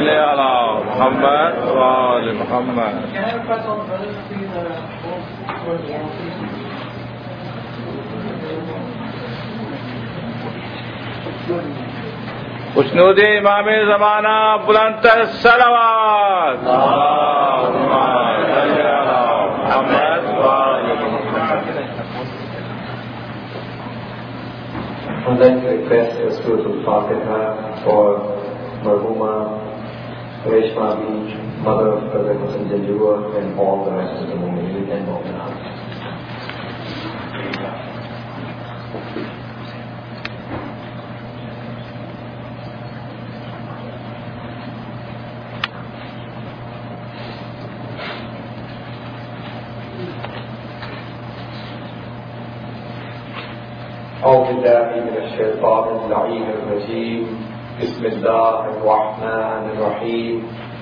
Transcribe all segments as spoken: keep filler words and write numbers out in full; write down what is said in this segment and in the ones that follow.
صل على محمد وآل محمد. खुशनूद इमाम ज़माना बुलंद सलावत. I'd like to request a spiritual Fatiha for Marhuma Reshma Beach, mother of Brother Hussain Janjua, and all the rest of the Mu'mineen and Mu'minat. أعوذ بالله من الشيطان اللعين الرجيم. بسم الله الرحمن الرحيم.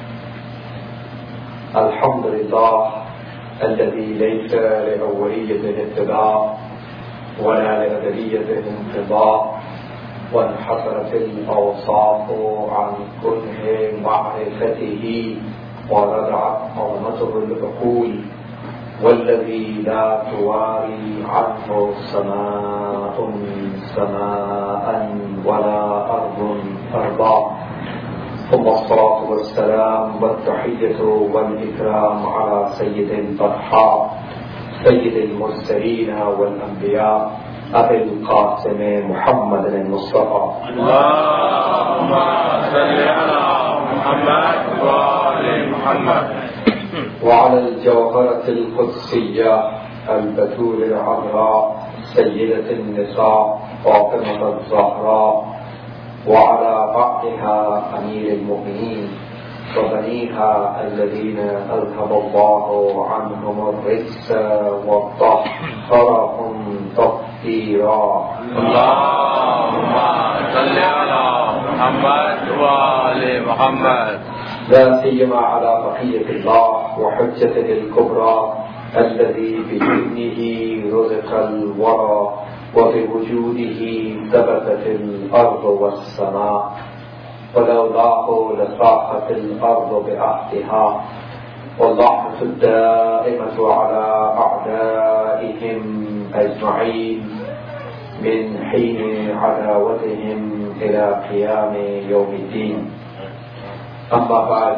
الحمد لله الذي ليس لأوليته ابتداء ولا لأبديته انقضاء، وانحصرت الأوصاف عن كنه معرفته ورجعت عظمته العقول، والذي لا تواري عنه سماء سماء ولا أرض أرضا. ثم الصلاة والسلام والتحية والإكرام على سيد البرحاء سيد المرسلين والأنبياء أبي القاسم محمد المصطفى. اللهم صل على محمد وآل محمد. وعلى الجوهرة القدسية البتول العذراء سيدة النساء فاطمة الزهراء، وعلى بعضها أمير المؤمنين وبنيها الذين أذهب الله عنهم الرجس وطهرهم تطهيرا. اللهم صل على محمد وآل محمد. لا سيما على بقية الله وحجته الكبرى الذي بإذنه رزق الورى وبوجوده ثبتت الأرض والسماء، ولولاه لصاحت الأرض بأهلها، واللعنة الدائمة على أعدائهم أجمعين من حين عداوتهم إلى قيام يوم الدين. أما بعد،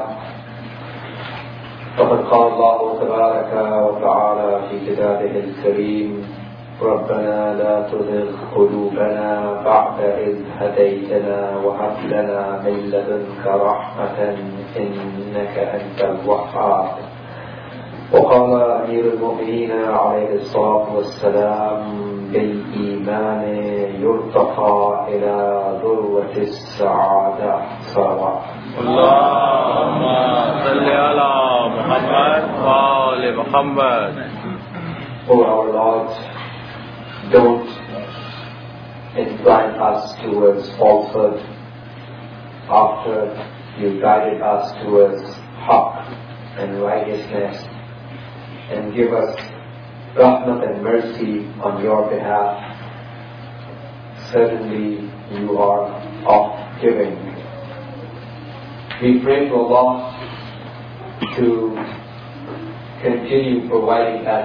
فقد قال الله تبارك وتعالى في كتابه الكريم: ربنا لا تزغ قلوبنا بعد إذ هديتنا وهب لنا من لدنك رحمة إنك أنت الوهاب. وقال أمير المؤمنين عليه الصلاة والسلام: بالإيمان يرتقى إلى ذروة السعادة صلوات. اللهم صل على محمد وآل محمد. O our Lord, don't incline us towards falsehood after you guided us towards haqq and righteousness, and give us rahmat and mercy on your behalf. Certainly you are of giving. We pray to Allah to continue providing us,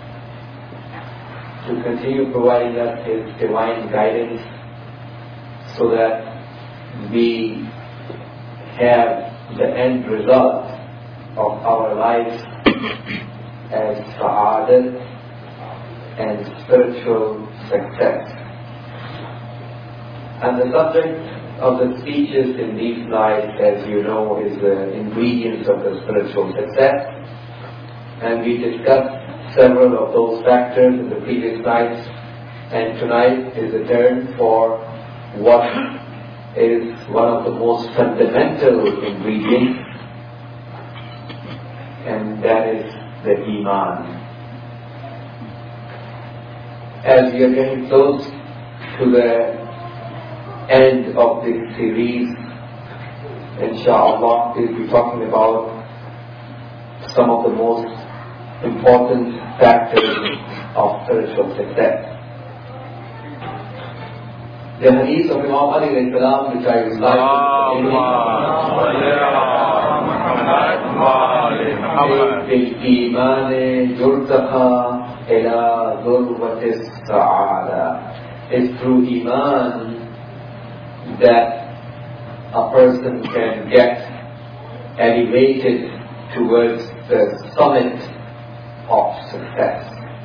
to continue providing us His divine guidance, so that we have the end result of our lives as sa'adat and spiritual success. And the subject of the speeches in these slides, as you know, is the ingredients of the spiritual success. And we discussed several of those factors in the previous slides. And tonight is the turn for what is one of the most fundamental ingredients, and that is the Iman. As we are getting close to the end of this series, inshallah, we'll be talking about some of the most important factors of spiritual success. The hadith of Imam Ali alayhi salam, which I recite بالإيمان يرتقى إلى ذروة السعادة. It's through Iman that a person can get elevated towards the summit of success.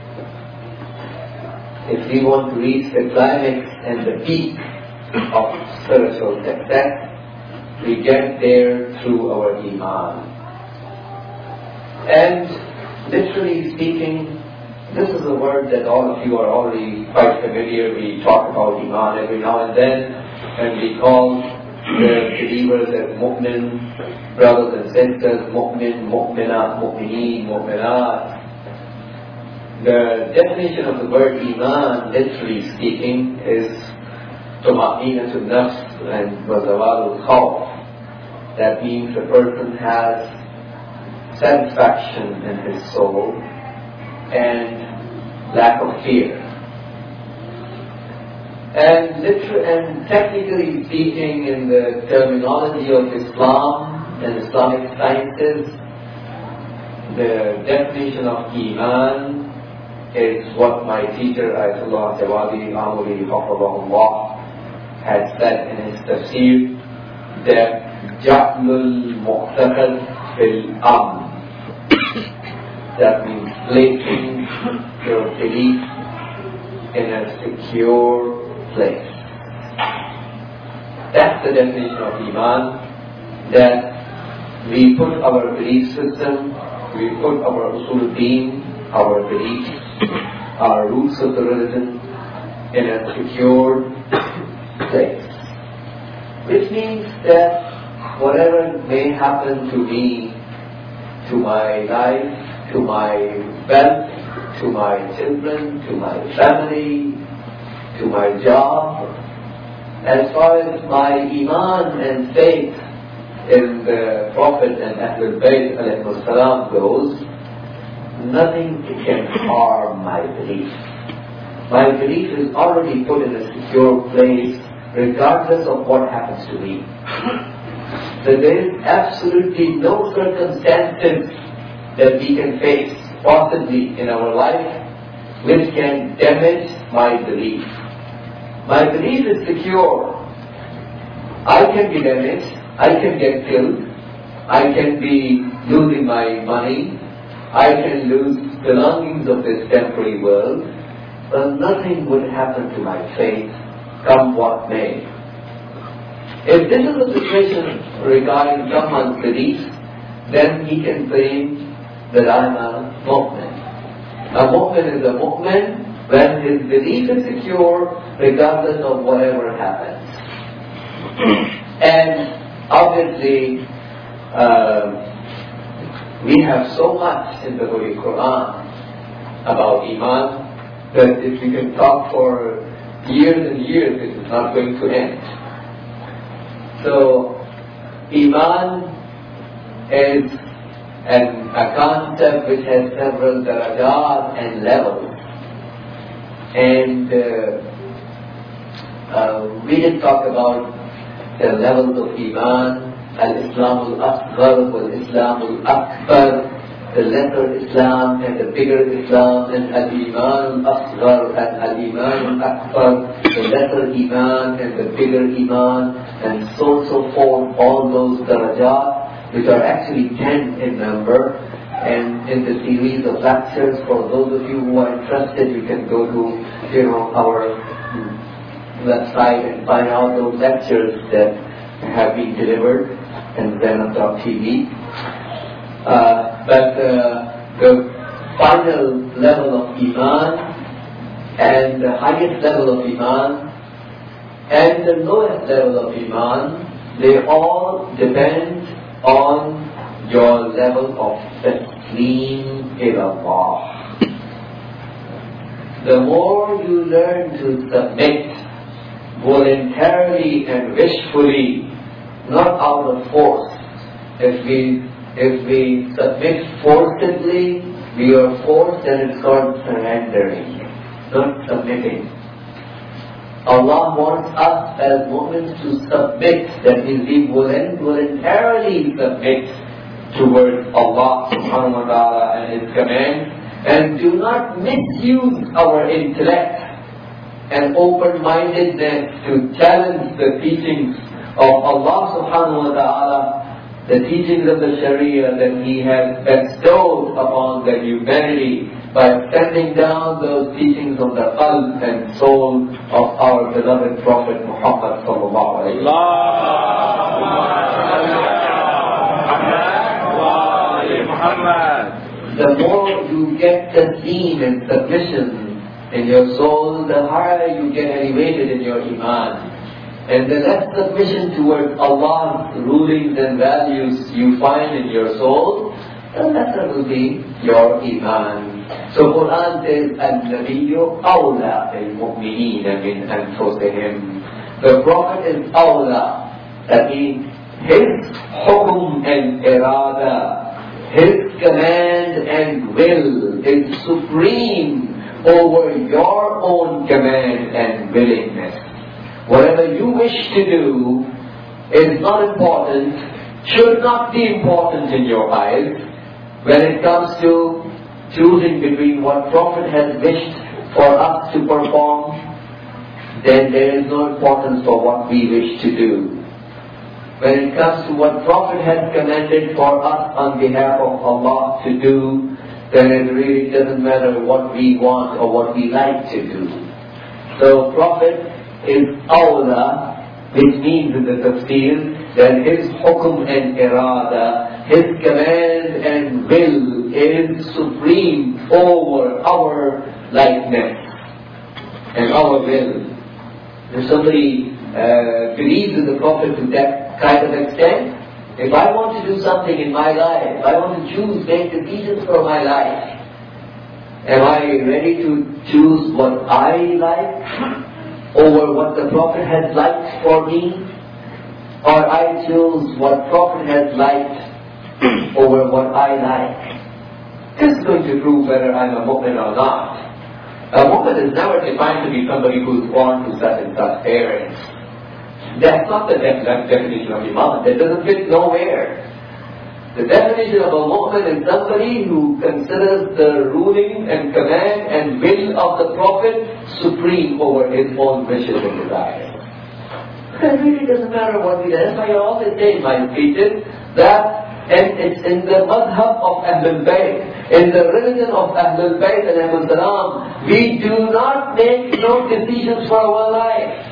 If we want to reach the climax and the peak of spiritual success, we get there through our Iman. And literally speaking, this is a word that all of you are already quite familiar. We talk about Iman every now and then, and we call the believers as mu'min, brothers and sisters, mu'min, mu'minat, mu'mineen, mu'minat. The definition of the word Iman, literally speaking, is tuma'ninatul nafs and wazawalul khawf. That means a person has satisfaction in his soul and lack of fear. And, liter- and technically speaking, in the terminology of Islam and Islamic sciences, the definition of Iman is what my teacher Ayatollah Jawadi Amuli Hafizahullah had said in his tafsir, that Ja'lul Mu'taqad fil Amn. That means placing your belief in a secure place. That's the definition of Iman, that we put our belief system, we put our usul deen, our beliefs, our roots of the religion in a secure place. Which means that whatever may happen to me, to my life, to my wealth, to my children, to my family, to my job, as far as my Iman and faith in the Prophet and Ahlul Bayt alayhi salam goes, nothing can harm my belief. My belief is already put in a secure place regardless of what happens to me. So there is absolutely no circumstances that we can face, possibly in our life, which can damage my belief. My belief is secure. I can be damaged, I can get killed, I can be losing my money, I can lose belongings of this temporary world, but nothing would happen to my faith, come what may. If this is the situation regarding someone's belief, then he can claim that I am a mu'min. A mu'min is a mu'min when his belief is secure regardless of whatever happens. And obviously, uh, we have so much in the Holy Quran about Iman that if we can talk for years and years, it is not going to end. So, Iman is an, a concept which has several darajat and levels. And uh, uh, we did talk about the levels of Iman, Al-Islam al-Asghar, Wal-Islam al-Akbar, the lesser Islam and the bigger Islam, and Al-Iman al-Asghar and Al-Iman al-Akbar, the lesser Iman and the bigger Iman, and so so forth, all those darajat, which are actually ten in number. And in the series of lectures, for those of you who are interested, you can go to, you know, our website and find out those lectures that have been delivered and then on Talk T V. Uh, but uh, the final level of Iman and the highest level of Iman and the lowest level of Iman, they all depend on your level of taslim ila Allah. The more you learn to submit voluntarily and wishfully, not out of force. If we if we submit forcibly, we are forced, and it's called surrendering, not submitting. Allah wants us as mu'mins to submit, that is, we voluntarily submit towards Allah subhanahu wa ta'ala and His command, and do not misuse our intellect and open-mindedness to challenge the teachings of Allah subhanahu wa ta'ala, the teachings of the Sharia that He has bestowed upon the humanity by sending down those teachings on the qalb and soul of our beloved Prophet Muhammad sallallahu alayhi wa sallam. The more you get taslim and submission in your soul, the higher you get elevated in your iman. And the less submission towards Allah's rulings and values you find in your soul, the lesser will be your iman. So Quran says, "Al-Nabiyyu awla bil-mu'minina min anfusihim." The Prophet is awla. That means his hukum and irada, his command and will is supreme over your own command and willingness. Whatever you wish to do is not important, should not be important in your eyes. When it comes to choosing between what Prophet has wished for us to perform, then there is no importance for what we wish to do. When it comes to what Prophet has commanded for us on behalf of Allah to do, then it really doesn't matter what we want or what we like to do. So Prophet is awla, which means in the tafsir that his hukum and irada, his command and will is supreme over our likeness and our will. If somebody uh, believes in the Prophet to that kind of extent, if I want to do something in my life, if I want to choose, make decisions for my life, am I ready to choose what I like over what the Prophet has liked for me? Or I choose what Prophet has liked over what I like? This is going to prove whether I'm a mu'min or not. A mu'min is never defined to be somebody who's born to such and such parents. That's not the def- definition of Iman. That doesn't fit nowhere. The definition of a mu'min is somebody who considers the ruling and command and will of the Prophet supreme over his own wishes and desires. It really doesn't matter what we do. That's why I always say in my speeches that and it's in the madhab of Ahlul Bayt, in the religion of Ahlul Bayt and Ahlul Salam, we do not make no decisions for our life.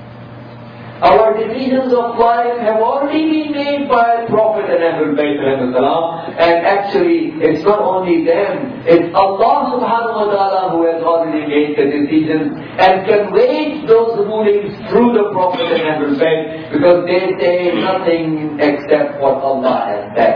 Our decisions of life have already been made by Prophet and Ahlul Bayt and Ahlul Salam, and actually it's not only them, it's Allah subhanahu wa ta'ala who has already made the decisions and conveyed those rulings through the Prophet and Ahlul Bayt, because they say nothing except what Allah has said.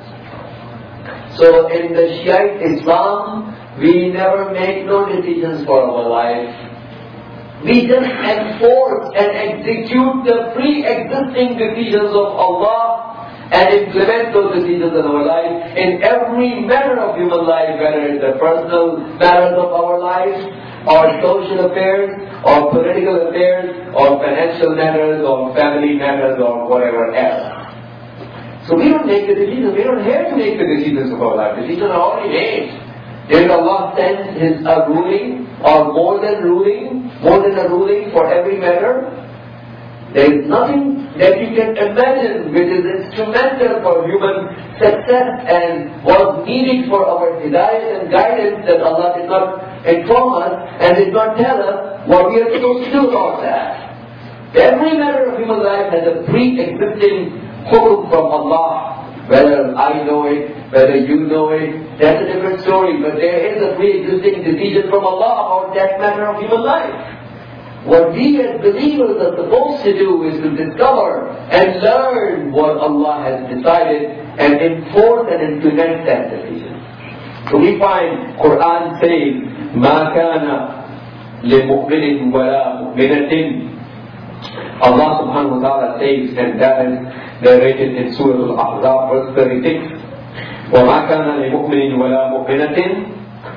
So in the Shiite Islam, we never make no decisions for our life. We just enforce and execute the pre-existing decisions of Allah and implement those decisions in our life in every matter of human life, whether it's the personal matters of our lives, or social affairs, or political affairs, or financial matters, or family matters, or whatever else. So we don't make the decisions, we don't have to make the decisions of our life. Decisions are already made. Did Allah send His a ruling, or more than ruling, more than a ruling for every matter? There is nothing that you can imagine which is instrumental for human success and was needed for our hidayah and guidance that Allah did not inform us and did not tell us what we are supposed to do about that. Every matter of human life has a pre-existing hukum from Allah. Whether I know it, whether you know it, that's a different story. But there is a pre-existing decision from Allah about that matter of human life. What we as believers are supposed to do is to discover and learn what Allah has decided and enforce and implement that decision. So we find Quran saying, مَا كَانَ لِمُؤْمِنٍ وَلَا مُؤْمِنَةٍ. Allah subhanahu wa ta'ala says, and that is narrated in Surah Al-Ahzab, verse thirty-six, وَمَا كَانَ لِمُؤْمِنٍ وَلَا مُؤْمِنَةٍ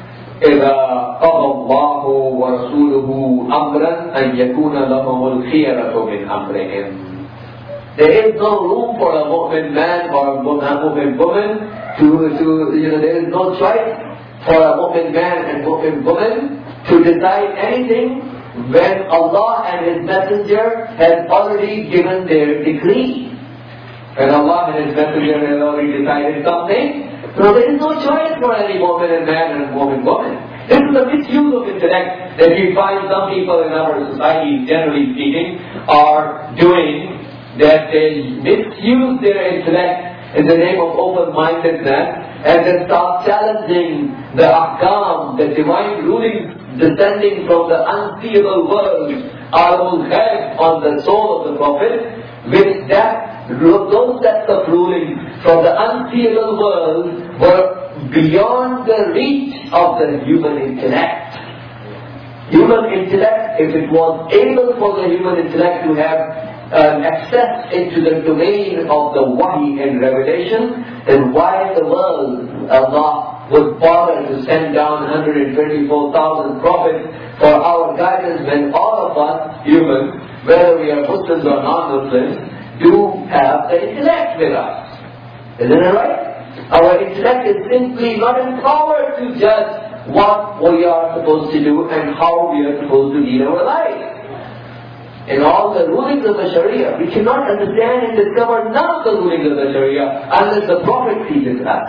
إذا قضى الله ورسوله أمرا أن يكون لهم الخيرة من أمرهم. There is no room for a mu'min man or a mu'min woman to, to, you know, there is no choice for a mu'min man and mu'min woman to decide anything when Allah and His Messenger has already given their decree. When Allah and His Messenger has already decided something, so there is no choice for any mu'min and man and mu'min woman. This is a misuse of intellect that we find some people in our society, generally speaking, are doing, that they misuse their intellect in the name of open-mindedness and then start challenging the ahkam, the divine rulings descending from the unseeable world, alamul ghaib, on the soul of the Prophet, which that, those sets of rulings from the unseeable world were beyond the reach of the human intellect. Human intellect, if it was able for the human intellect to have Um, access into the domain of the wahi and revelation, then why the world Allah would bother to send down one hundred twenty-four thousand prophets for our guidance when all of us, humans, whether we are Muslims or non-Muslims, do have the intellect with us. Isn't it right? Our intellect is simply not empowered to judge what we are supposed to do and how we are supposed to lead our life. In all the rulings of the Sharia, we cannot understand and discover none of the rulings of the Sharia unless the Prophet teaches us.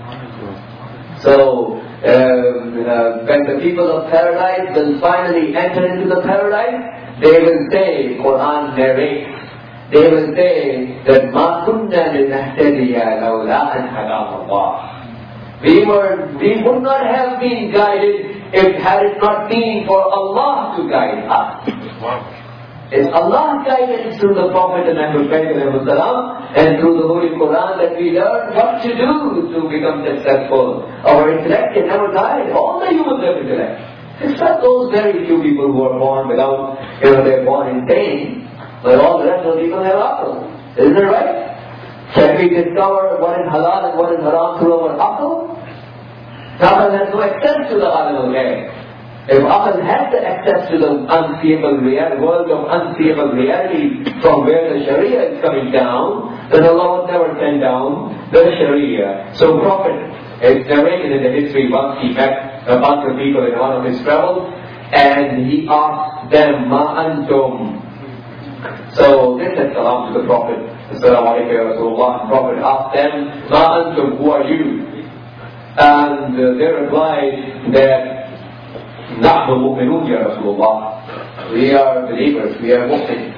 So, um, uh, when the people of paradise will finally enter into the paradise, they will say, Quran narrates, they will say that مَا كُنَّا لِنَهْتَدِيَ لَوْلَا أَنْ هَدَانَا اللَّهُ. We were, we would not have been guided if had it not been for Allah to guide us. It's Allah's guidance through the Prophet and Ahlul Bayt and through the Holy Quran that we learn what to do to become successful. Our intellect can never guide. All the humans have intellect. Except those very few people who are born without, you know, they're born insane. But all the rest of the people have aql. Isn't it right? Can we discover what is halal and what is haram through our aql? Aql has no access to the alam al-ghaib. If aql has the access to the unseeable reality, world of unseeable reality from where the Sharia is coming down, then Allah would never send down the Sharia. So Prophet, it's narrated in the history, once he met a bunch of people in one of his travels, and he asked them, Ma antum? So they said salam to the Prophet. Assalamu alaikum ya Rasulullah. The Prophet asked them, Ma antum, who are you? And uh, they replied that, نحن مؤمنون يا رسول الله. We are believers, we are Muslims.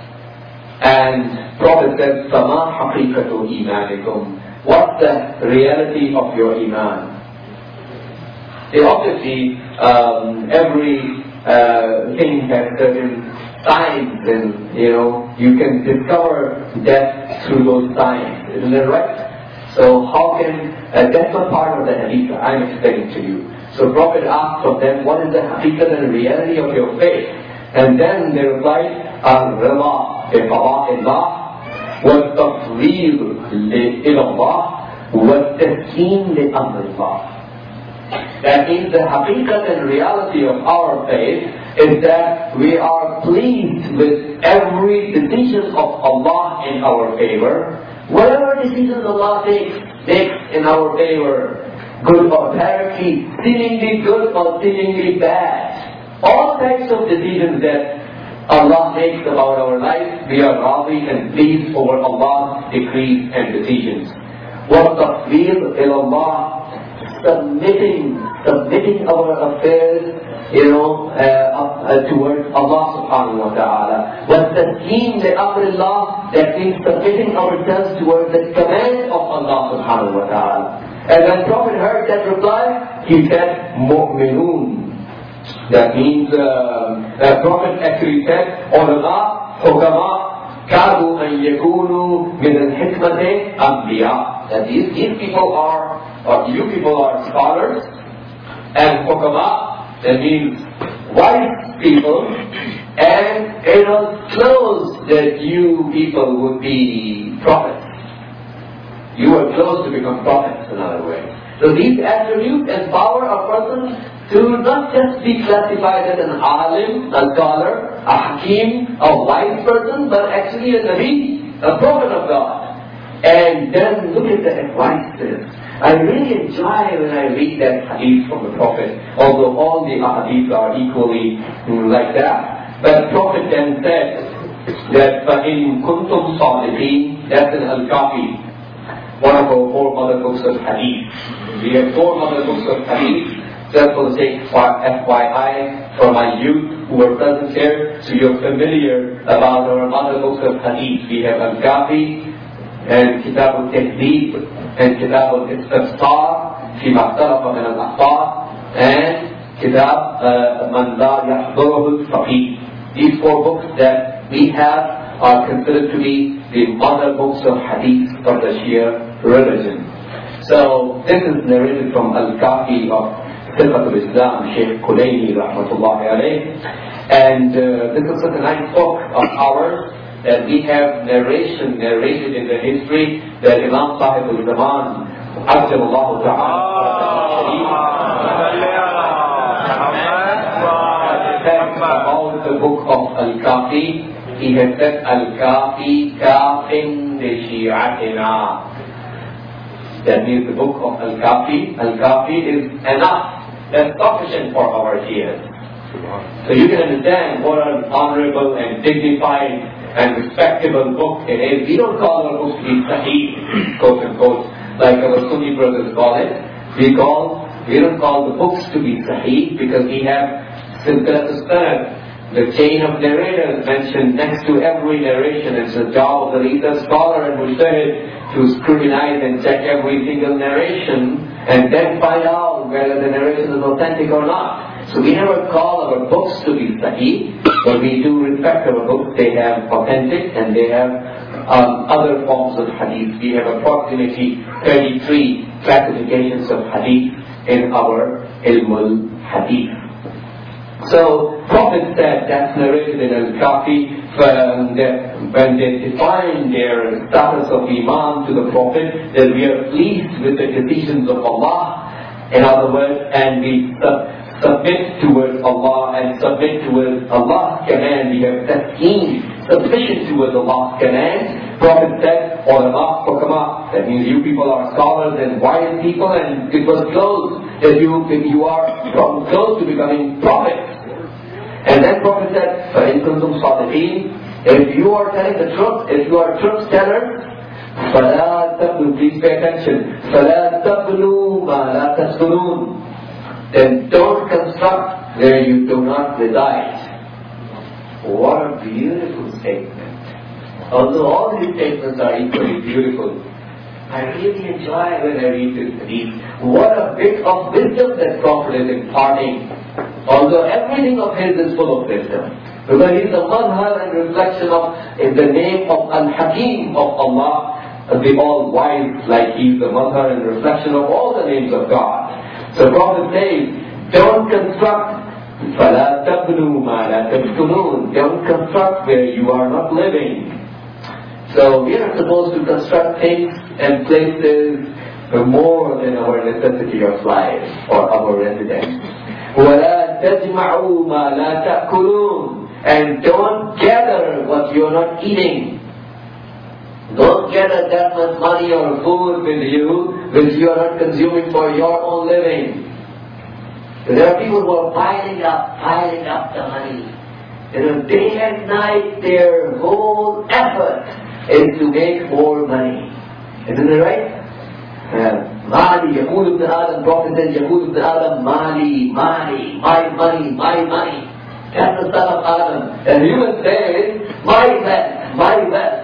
And Prophet said, فَمَا حَقِيقَةُ إِيمَانِكُمْ? What's the reality of your iman? See, obviously, um, every uh, thing has certain signs, and you know, you can discover death through those signs. Isn't that right? So how can, uh, that's not part of the hadith I'm explaining to you. So Prophet asked of them, what is the haqiqat and reality of your faith? And then they replied, Al-Rama bi-qada'illah, wal-tafweed ila-Allah, wal-taslim li-amrillah. That means the haqiqat and reality of our faith is that we are pleased with every decision of Allah in our favor. Whatever decisions Allah takes, takes in our favor, good or apparently seemingly good or seemingly bad. All types of decisions that Allah makes about our life, we are radhi and pleased over Allah's decrees and decisions. وَالتَّفْوِيض إِلَى اللَّهِ, submitting, submitting our affairs, you know, uh, uh, towards Allah subhanahu wa ta'ala. وَالتَّسْلِيمُ لِأَمْرِ اللَّهِ, that means submitting ourselves towards the command of Allah subhanahu wa ta'ala. And when Prophet heard that reply, he said, mu'minun. That means, uh, the Prophet actually said, ulama, hukama, kadu an yakunu min al-hikmati anbiya. That these, these people are, or you people are scholars, and hukama, that means wise people, and it was close that you people would be prophets. You are close to become prophets, in other words. So these attributes empower a person to not just be classified as an alim, a scholar, a hakim, a wise person, but actually a nabi, a prophet of God. And then look at the advices. I really enjoy when I read that hadith from the Prophet, although all the hadiths are equally like that. But the Prophet then said that فَإِن كُنْتُمْ صَادِقِينَ, that's in Al-Kafi, one of our four mother books of hadith. We have four mother books of hadith. Just for the sake of F Y I, for my youth who are present here, so you're familiar about our other books of hadith. We have Al-Kafi, and Kitab al-Tahdib, and Kitab al-Istifsar, fi ma'tarafa min al-Akhbar, and Kitab Man la yahduruhu al-Faqih. These four books that we have are considered to be the mother books of hadith of the Shia religion. So, this is narrated from Al-Kafi of Sifat al-Islam, Shaykh Kulayni rahmatullahi alayh. And uh, this is such a nice book of ours that we have narration narrated in the history that Imam Sahib al-Zaman, Abdullah Ta'ala, about the book of Al-Kafi. He has said, Al-Kafi kafin li shi'atina. That means the book of Al-Kafi. Al-Kafi is enough. That's sufficient for our ears. So you can understand what an honorable and dignified and respectable book it is. We don't call our books to be Sahih, quote unquote, like our Sunni brothers call it. We call, we don't call the books to be Sahih because we have Silsilat al-Sanad, the chain of narrators mentioned next to every narration. It's the job of the leader, scholar and mujtahid to scrutinize and check every single narration and then find out whether the narration is authentic or not. So we never call our books to be Sahih, but we do respect our books. They have authentic and they have um, other forms of hadith. We have approximately thirty-three classifications of hadith in our Ilmul Hadith. So, Prophet said, that's narrated in Al-Kafi, um, that when they define their status of Imam to the Prophet, that we are pleased with the decisions of Allah, in other words, and we sub- submit towards Allah and submit towards Allah's command. We have tasqeen, submission towards Allah's command. Prophet said, ulama hukama, that means you people are scholars and wise people, and it was close that you, that you are from close to becoming prophets. And then Prophet said, فَإِن كُنْتُمْ صَادِقِينَ, if you are telling the truth, if you are truth tellers, فَلَا تَبْنُوا, please pay attention, فَلَا تَبْنُوا مَا لَا تَسْكُنُونَ, then don't construct where you do not reside. What a beautiful statement. Although all these statements are equally beautiful, I really enjoy when I read this hadith. What a bit of wisdom that Prophet is imparting. Although everything of his is full of wisdom. Because he is the mazhar and reflection of in the name of Al-Hakim of Allah, the all-wise, like he is the mazhar and reflection of all the names of God. So Prophet says, don't construct, فَلَا تَبْنُوا مَا لَا تَسْكُنُونَ, don't construct where you are not living. So we are supposed to construct things and places more than our necessity of life or our residence. وَلَا تَجْمَعُوا مَا لَا تَأْكُلُونَ, and don't gather what you are not eating. Don't gather that much money or food with you which you are not consuming for your own living. There are people who are piling up, piling up the money. You know, day and night their whole effort is to make more money. Isn't it right? Mali, Yaqul ibn Adam, Prophet says, Yaqul ibn Adam, Mali, Mali, my money, my money. That's the son of Adam. And human says, my wealth, my wealth.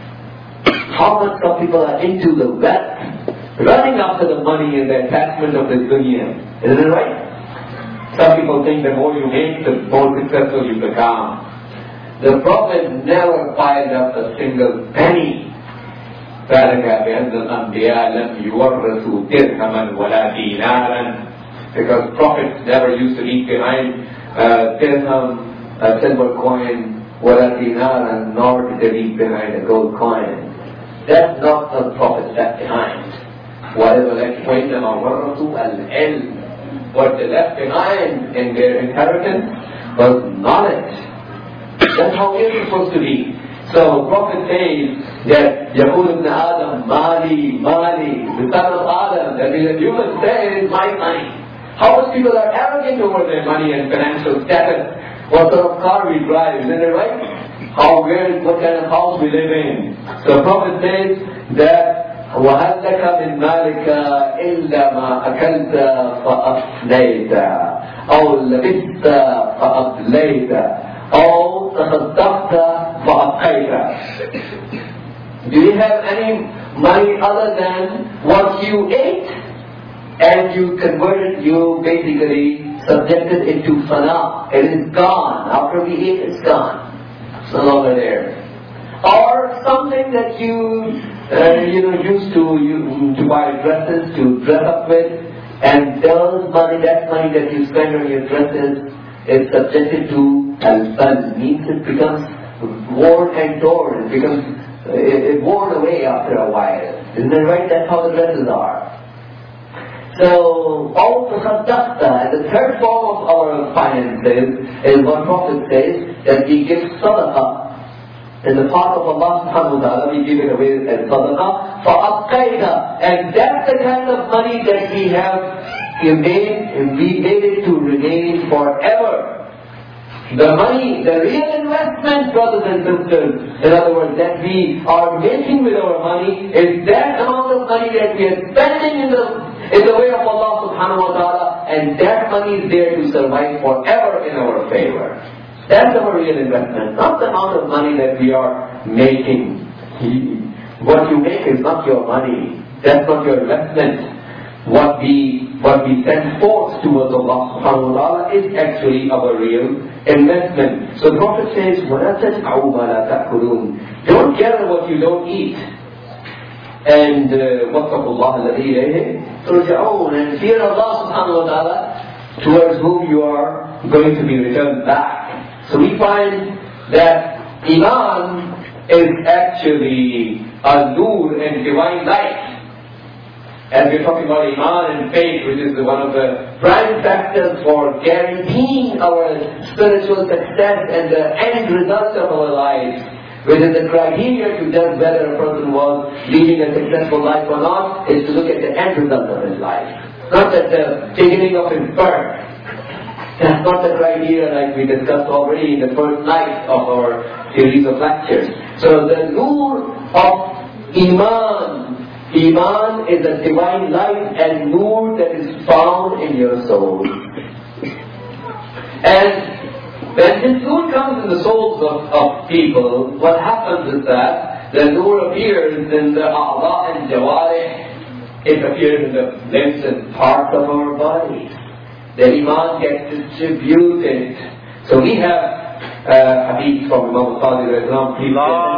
How much some people are into the wealth, running after the money and the attachment of this dunya. Isn't it right? Some people think the more you make, the more successful you become. The Prophet never piled up a single penny. ذلك بأن الأنبياء لم يورثوا درهما ولا دينارا, because prophets never used to leave behind uh, dirham, a silver coin, ولا دينارا, nor did they leave behind a gold coin. That's not what the Prophet left behind. Whatever left behind them, ورثوا العلم. what they left behind in their inheritance was knowledge. That's how we are supposed to be. So the Prophet says that Yaqul ibn Adam, Mali, Mali, the son of Adam, that is a human says, my money. How much people are arrogant over their money and financial status. What sort of car we drive, isn't it right? How, where, what kind of house we live in. So the Prophet says that وَهَلْ لَكَ مِنْ مَالِكَ إِلَّا مَا أَكَلْتَ فَأَفْنَيْتَ أَوْ لَبِثْتَ فَأَبْلَيْتَ أَوْ تَصَدَّقْتَ فَأَبْقَيْتَ. Do you have any money other than what you ate and you converted, you basically subjected it to fana? It is gone. After we eat, it's gone. It's no longer there. Or something that you uh, you know used to you, to buy dresses to dress up with, and those money, that money that you spend on your dresses is subjected to al-fal, means it becomes worn and torn, it becomes uh, it, it worn away after a while. Isn't that right? That's how the dresses are. So, all the sadaqta, and the third form of our finances is what Prophet says, that we give sadaqah. In the path of Allah subhanahu wa ta'ala, we give it away as sadaqah. فَأَبْقَيْنَا. And that's the kind of money that we have made, and we made it to remain forever. The money, the real investment, brothers and sisters, in other words, that we are making with our money, is that amount of money that we are spending in the, in the way of Allah subhanahu wa ta'ala, and that money is there to survive forever in our favor. That's our real investment, not the amount of money that we are making. What you make is not your money. That's not your investment. What we what we send forth towards Allah subhanahu wa ta'ala is actually our real investment. So the Prophet says, وَلَا تَسْعَوْا مَا لَا تَأْكُلُونَ. Don't gather what you don't eat. And وَاتَّقُوا اللَّهَ الَّذِي إِلَيْهِ تُرْجَعُونَ. And fear Allah subhanahu wa ta'ala, towards whom you are going to be returned back. So we find that Iman is actually a nur and divine light. As we're talking about Iman and faith, which is one of the prime factors for guaranteeing our spiritual success and the end result of our lives, which is the criteria to judge whether a person was leading a successful life or not, is to look at the end result of his life, not at the beginning of his birth. That's not the criteria like we discussed already in the first night of our series of lectures. So the nur of Iman, Iman is a divine light and nur that is found in your soul. And when this nur comes in the souls of, of people, what happens is that the nur appears in the a'la and jawarih. It appears in the limbs and parts of our bodies. The Iman gets distributed. So we have uh, hadith from Imam Sadiq al-Islam. Please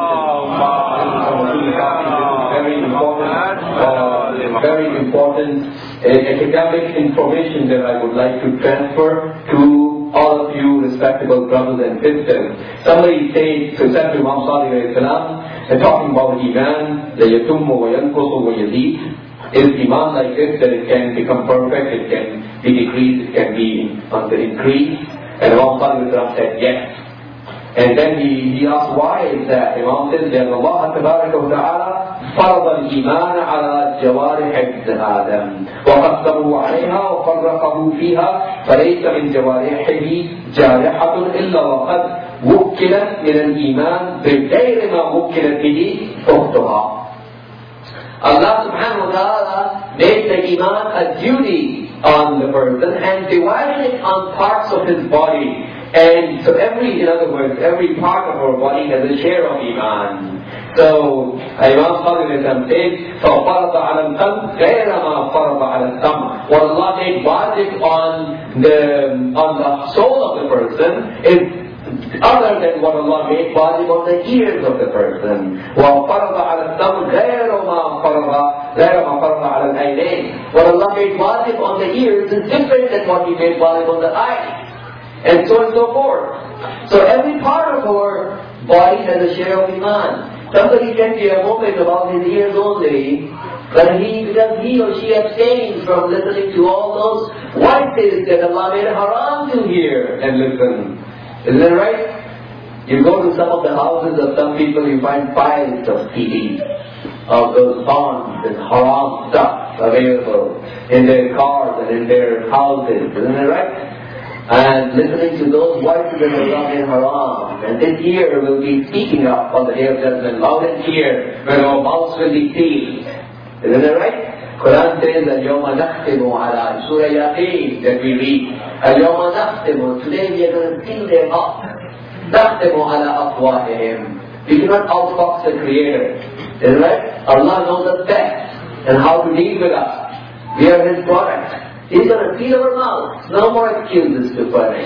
very important, uh, very important uh, academic information that I would like to transfer to all of you respectable brothers and sisters. Somebody said, so said to Imam Sadiq al-Islam, talking about Iman, the yatummu wa yankusu wa yazid. Is Iman like this, that it can become perfect, it can be decreased, it can be on the increase? And Imam Sadiq said yes. And then he, he asked why is that? Imam says that Allah Tabaraka wa Ta'ala فرض الإيمان على جوارح ابن آدم وقدره عليها وفرقه فيها فليس من جوارحه جارحة إلا وقد وكلت من الإيمان بغير ما وكلت به أختها. Allah subhanahu wa ta'ala made the Iman a duty on the person and divided it on parts of his body. And so every, in other words, every part of our body has a share of Iman. So Imam Sadiq says, فَفَرَضَ عَلَى الْقَلْبِ غَيْرَ مَا فَرَضَ عَلى السَّمْعِ. What Allah made wajib on the, on the soul of the person is other than what Allah made wajib on the ears of the person. وَفَرَضَ عَلَى السَّمْعِ غَيْرَ مَا فَرَضَ غَيْرَ مَا فَرَضَ عَلى الْعَيْنَيْنِ. What Allah made wajib on the ears is different than what He made wajib on the eyes. And so on and so forth. So every part of our body has a share of Iman. Somebody can be a moment about his ears only, but he, because he or she abstains from listening to all those voices that Allah made haram to hear and listen. Isn't that right? You go to some of the houses of some people, you find piles of C Ds, of those songs and haram stuff available in their cars and in their houses. Isn't that right? And listening to those voices that Allah made haram. And this ear will be speaking up on the Day of Judgment, loud and clear, when our mouths will be sealed. Isn't that right? Quran says, Al-Yawma nakhtimu ala, Surah Yasin that we read. Al-Yawma nakhtimu, today we are going to seal them up. Nakhtimu ala afwahihim. We cannot outfox the Creator. Isn't that right? Allah knows us best and how to deal with us. We are His product. He's going to seal our mouths. No more excuses to furnish.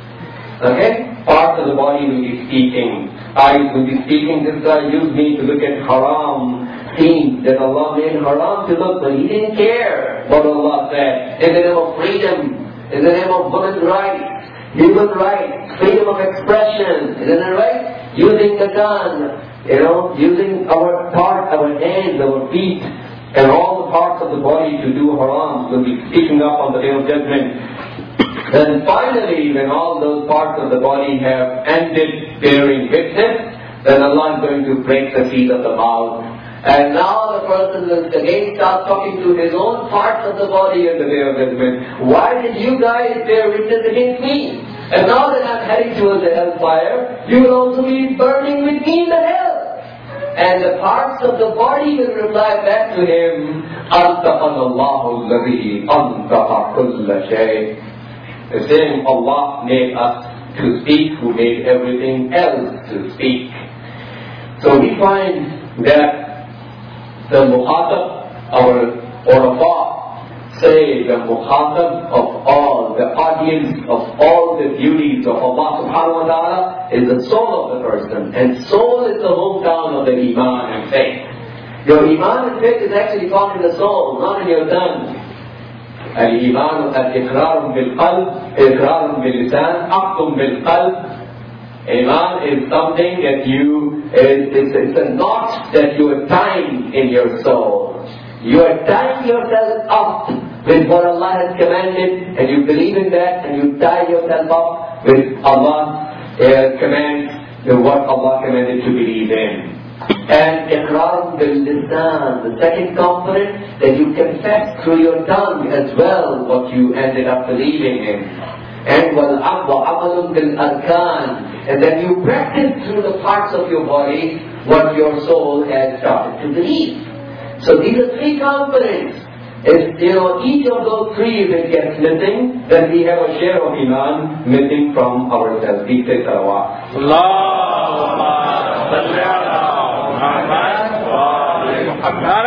Okay? Parts of the body will be speaking. Eyes will be speaking. This guy used me to look at haram things that Allah made haram to look, but he didn't care what Allah said. In the name of freedom, in the name of women's rights, human rights, freedom of expression, isn't it right? Using the gun, you know, using our part, our hands, our feet, and all the parts of the body to do haram will be speaking up on the Day of Judgment. Then finally, when all those parts of the body have ended bearing witness, then Allah is going to break the seed of the mouth. And now the person will again start talking to his own parts of the body in the Day of Judgment. Why did you guys bear witness against me? And now that I'm heading towards the hellfire, you will also be burning with me in the hell. And the parts of the body will reply back to him, أَنْتَقَنَ اللَّهُ الَّذِي أَنْتَقَ كُلَّ شَيْءٍ. The same Allah made us to speak, who made everything else to speak. So we find that the mukhatab, our urafa, say the mukhatab of all, the audience of all the beauties of Allah subhanahu wa ta'ala is the soul of the person. And soul is the hometown of the iman and faith. Your iman and faith is actually found in the soul, not in your tongue. Al-iman al-iqrar bil-qalb, iqrar bil-lisan, aqdum bil-qalb. Iman is something that you, it's, it's, it's a knot that you are tying in your soul. You are tying yourself up with what Allah has commanded, and you believe in that, and you tie yourself up with Allah's uh, commands, with what Allah commanded to believe in. And iqrar bil-lisan, the second component, that you confess through your tongue as well what you ended up believing in. And wal-amalun bil-arkan, and then you practice through the parts of your body what your soul has started to believe. So these are three components. If, you know, each of those three, if it gets missing, then we have a share of iman missing from ourselves. We say salawat. Allahumma salli ala Muhammad wa ali Muhammad.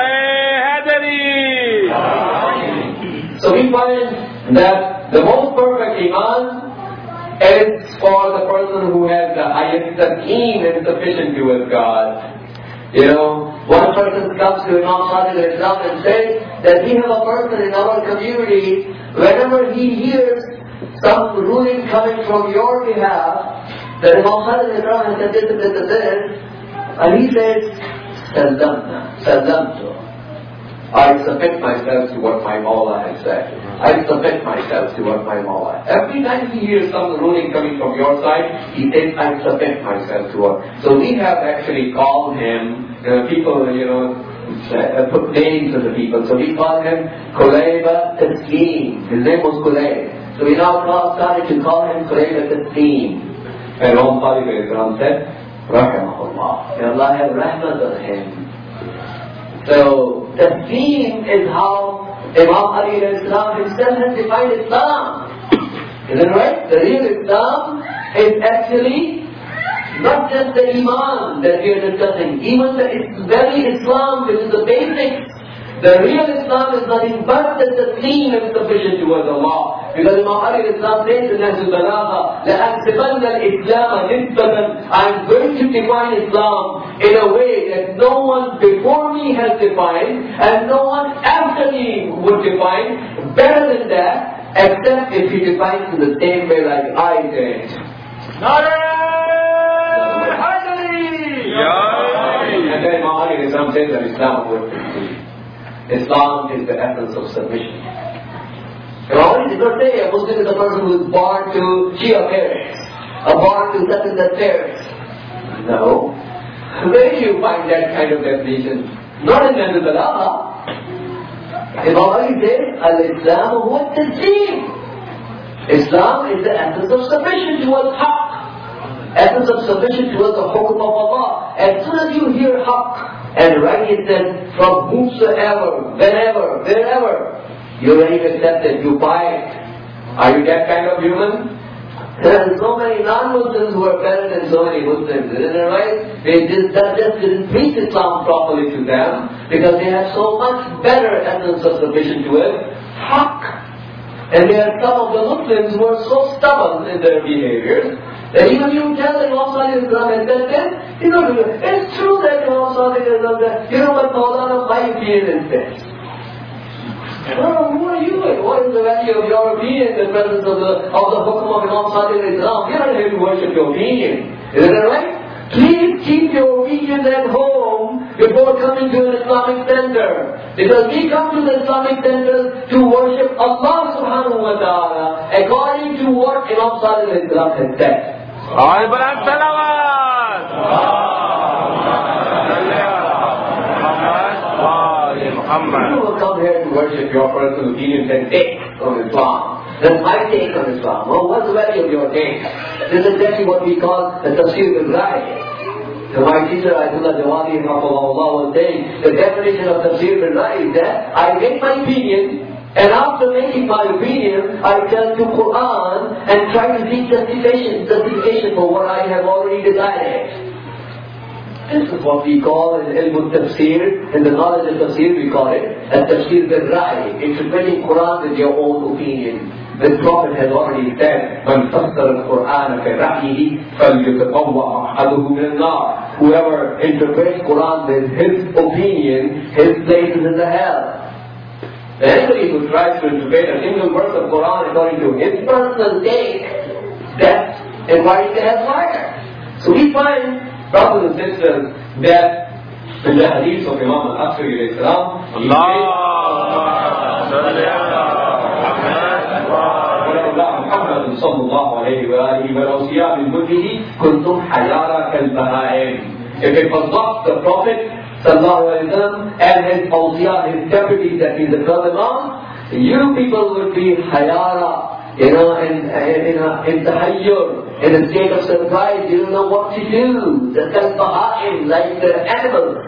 So we find that the most perfect iman is for the person who has the highest yaqeen and sufficiency with God. You know, one person comes to Imam Sadiq al-Islam and says that we have a person in our community, whenever he hears some ruling coming from your behalf, that Imam Sadiq al-Islam has said this and this and this, and he says, Sallamna, Sallamtu. I submit myself to what my Mawla has said. I submit myself to what my Mawla. Every time he hears some ruling coming from your side, he says, I submit myself to what. So we have actually called him, uh, people, you know, uh, put names to the people. So we call him Kulayba Taslim. His name was Kulayb. So we now call, started to call him Kulayba Taslim. And Imam Sadiq al-Islam said, Rahimahullah. May Allah have rahmat on him. So, the theme is how Imam Ali al-Islam himself has defined Islam. Isn't it right? The real Islam is actually not just the Iman that we are discussing, even the very Islam which is the basics. The real Islam is nothing but the taslim and submission towards Allah. Because Imam Ali al-Islam says in Nahj al-Balagha, لَأَنْسِبَنَّ الْإِسْلَامَ نِسْبَةً, I am going to define Islam in a way that no one before me has defined, and no one after me would define better than that, except if he defines in the same way like I did. And then Imam Ali Islam says that Islam was complete. Islam is the essence of submission. Imam Ali did not say a Muslim is a person who is born to Shia parents, or born to such and such parents. No. Where do you find that kind of definition? Not in Nahjul Balagha. Imam Ali says, Al-Islam huwa at-taslim. Islam is the essence of submission towards haqq. Essence of submission towards the hukum of Allah. As soon as you hear haqq, and rightly it says, from whomsoever, whenever, wherever, you already accept it, you buy it. Are you that kind of human? There are so many non-Muslims who are better than so many Muslims, isn't it right? They just, that just didn't preach Islam properly to them, because they have so much better essence of submission to it, haqq. And there are some of the Muslims who are so stubborn in their behaviors, that even you tell them Imam Sadiq Islam has said this, you know, it's true that Imam Sadiq Islam said, you know what, Maulana, my opinion is this. Well, who are you? What is the value of your opinion in the presence of the, of the hukum of Imam Sadiq Islam? You're not here to worship your opinion. Isn't that right? Please keep your opinions at home before coming to an Islamic center. Because we come to the Islamic centers to worship Allah subhanahu wa ta'ala according to what Imam Sadiq Islam has said. Ay, barat salawat! Muhammad. You will come here to worship your personal opinions and take on Islam. Then I take on Islam. Well, what's the value of your take? This is exactly what we call the tafsir bil-ra'i. So my teacher, Ayatollah Jawadi, was saying, the definition of tafsir bil-ra'i is that I make my opinion, and after making my opinion, I turn to Quran and try to seek justification, justification for what I have already decided. This is what we call in ilm al-tafsir, in the knowledge of tafsir we call it, as tafsir bil-ra'i, interpreting Quran with your own opinion. The Prophet has already said, "Man fassara al-Quran fi ra'yihi falyatabawa maq'adahu min an-nar." Whoever interprets Quran with his opinion, his place is in the hell. Anybody who tries to interpret a single verse of Quran according to his personal take, that's inviting the hellfire. So we find, brothers and sisters, that in the hadith of Imam al-Akhri alayhi salam, صلى الله عليه وآله والأوصياء من كله كنتم حيارى كالبهائم. If it was not the Prophet sallallahu alaihi wasallam and his awsiya, his deputies that he's the brother on, you people would be hayara, you know, in in in tahayyur, in a state of surprise. You don't know what to do. The kalbaha'im, like the animals.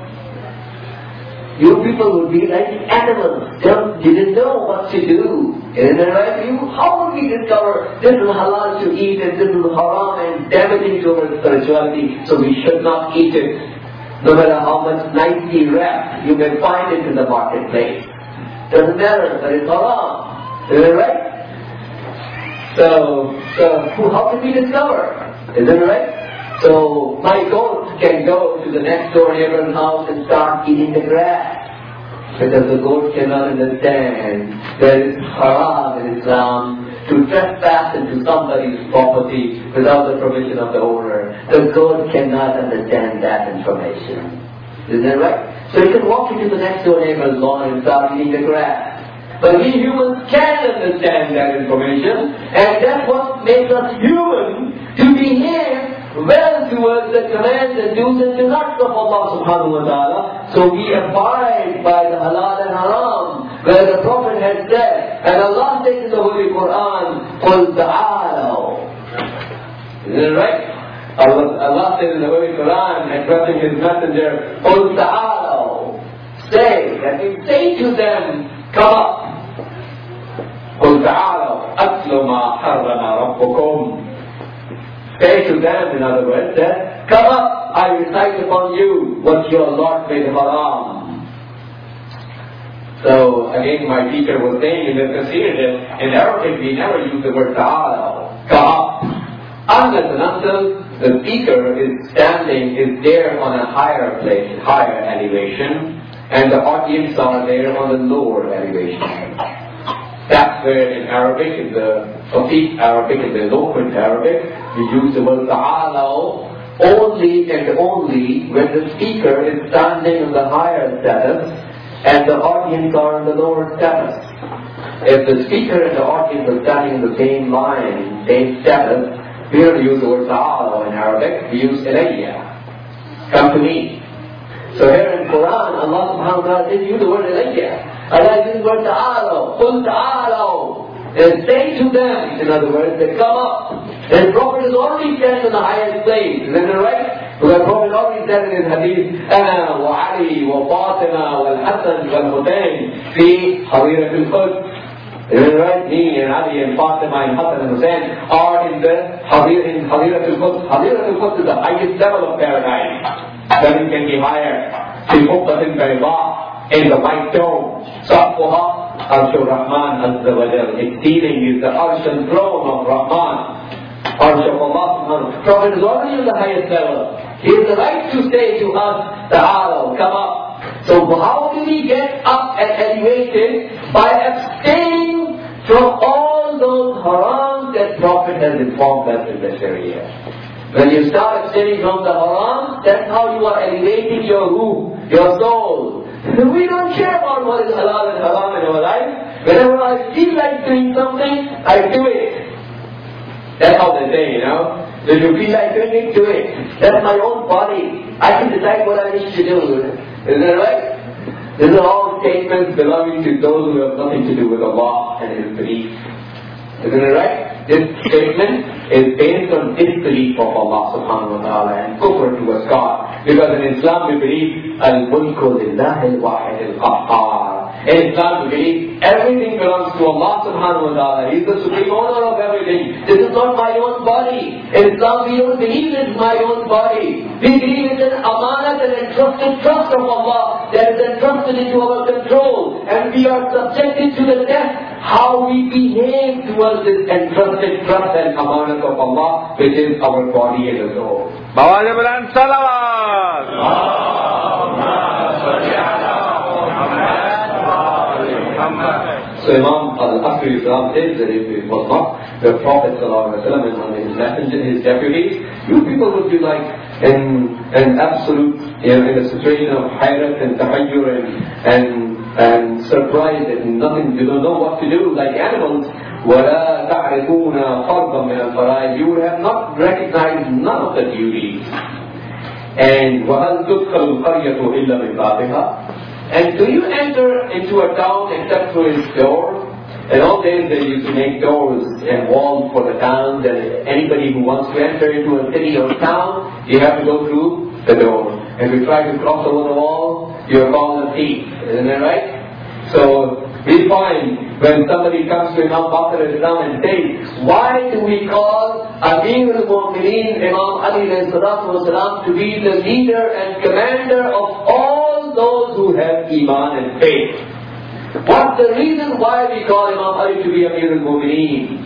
You people would be like animals. You didn't know what to do. Isn't that right? You, how would we discover this is halal to eat and this is haram and damaging to our spirituality, so we should not eat it? No matter how much nicely wrapped you may find it in the marketplace. Doesn't matter, but it's haram. Isn't it right? So, so how can we discover? Isn't it right? So my goat can go to the next door neighbor's house and start eating the grass, because the goat cannot understand that it's haram in Islam to trespass into somebody's property without the permission of the owner. The goat cannot understand that information. Isn't that right? So you can walk into the next door neighbor's lawn and start eating the grass. But we humans can understand that information, and that's what makes us human, to behave well towards the commands and do's and don'ts of Allah subhanahu wa ta'ala. So we abide by the halal and haram, where the Prophet had said, and Allah says in the Holy Quran, قُلْ تَعَالَوْا. Isn't it right? Allah, Allah says in the Holy Quran, addressing His Messenger, قُلْ تَعَالَوْا. Say, that means say to them, come up. قُلْ تَعَالَوْا أَتْلُ مَا حَرَّمَ رَبُّكُمْ. Say to them, in other words, that, come up, I recite upon you what your Lord made haram. So, again, my teacher was saying in the tafsir that in Arabic we never use the word ta'ala, come up, unless and until the speaker is standing, is there on a higher place, higher elevation, and the audience are there on the lower elevation. That's where in Arabic, in the Sahih Arabic, in the eloquent Arabic, we use the word ta'alaw only and only when the speaker is standing in the higher status and the audience are in the lower status. If the speaker and the audience are standing in the same line, same status, we don't use the word ta'ala in Arabic, we use ilayya. Come to me. So here in Quran, Allah subhanahu wa ta'ala didn't use the word ilayya. Allah uses the word ta'ala, qul ta'ala. And say to them, in other words, they come up. And the Prophet is already standing in the highest place. Isn't it right? Because the Prophet already said in his hadith, أنا وعلي وفاطمة والحسن والحسين في حظيرة القدس. Isn't it right? Me and Ali and Fatima and Hassan and Hussein are in the Hazir in Haziratul Quds. Haziratul Quds is the highest level of paradise. Then it can be higher. في حفظة بيضاء in the white dome. سقفها Arsh al-Rahman Azza wa Jal. Its ceiling is the Arsh and throne of Rahman. Arsh of Allah subhanahu. Prophet is already in the highest level. He has the right to say to us, Ta'ala, come up. So how do we get up and elevated? By abstaining from all those harams that Prophet has informed us in the Sharia. When you start abstaining from the haram, that's how you are elevating your ruh, your soul. We don't care about what is halal and haram in our life. Whenever I feel like doing something, I do it. That's how they say, you know. If you feel like doing it, do it. That's my own body. I can decide what I wish to do. Isn't that right? These are all statements belonging to those who have nothing to do with Allah and His belief. Isn't it right? This statement is based on disbelief of Allah subhanahu wa ta'ala and kufr towards God. Because in Islam we believe al-mulku lillahi al-wahid al-qahhar. In Islam we believe everything belongs to Allah subhanahu wa ta'ala. He is the supreme owner of everything. This is not my own body. In Islam we don't believe it's my own body. We believe it's an amanat, an entrusted trust of Allah that is entrusted into our control. And we are subjected to the test how we behave towards this entrusted trust and amanat of Allah, which is our body and the soul. Bawa Jablan Salawat. So Imam al-Akhir Islam says that if it was not the Prophet ﷺ and his messenger, his deputies, you people would be like in an absolute, you know, in a situation of hayrat and tahayyur and, and, and surprise and nothing, you don't know what to do, like animals. وَلَا تَعْرِفُونَ فَرْضًا مِنَ الْفَرَائِضِ. You have not recognized none of the duties. And وَهَلْ تُدْخَلُ الْقَرْيَةُ إِلَّا مِنْ بَابِهَا. And do you enter into a town except through its door? In all days they used to make doors and walls for the towns, and anybody who wants to enter into a city or town, you have to go through the door. If you try to cross over the wall, you're called a thief. Isn't that right? So we find when somebody comes to Imam Baqir Islam and says, why do we call Amir al-Mu'mineen Imam Ali to be the leader and commander of all those who have Iman and faith? What's the reason why we call Imam Ali to be Amir al-Mu'mineen?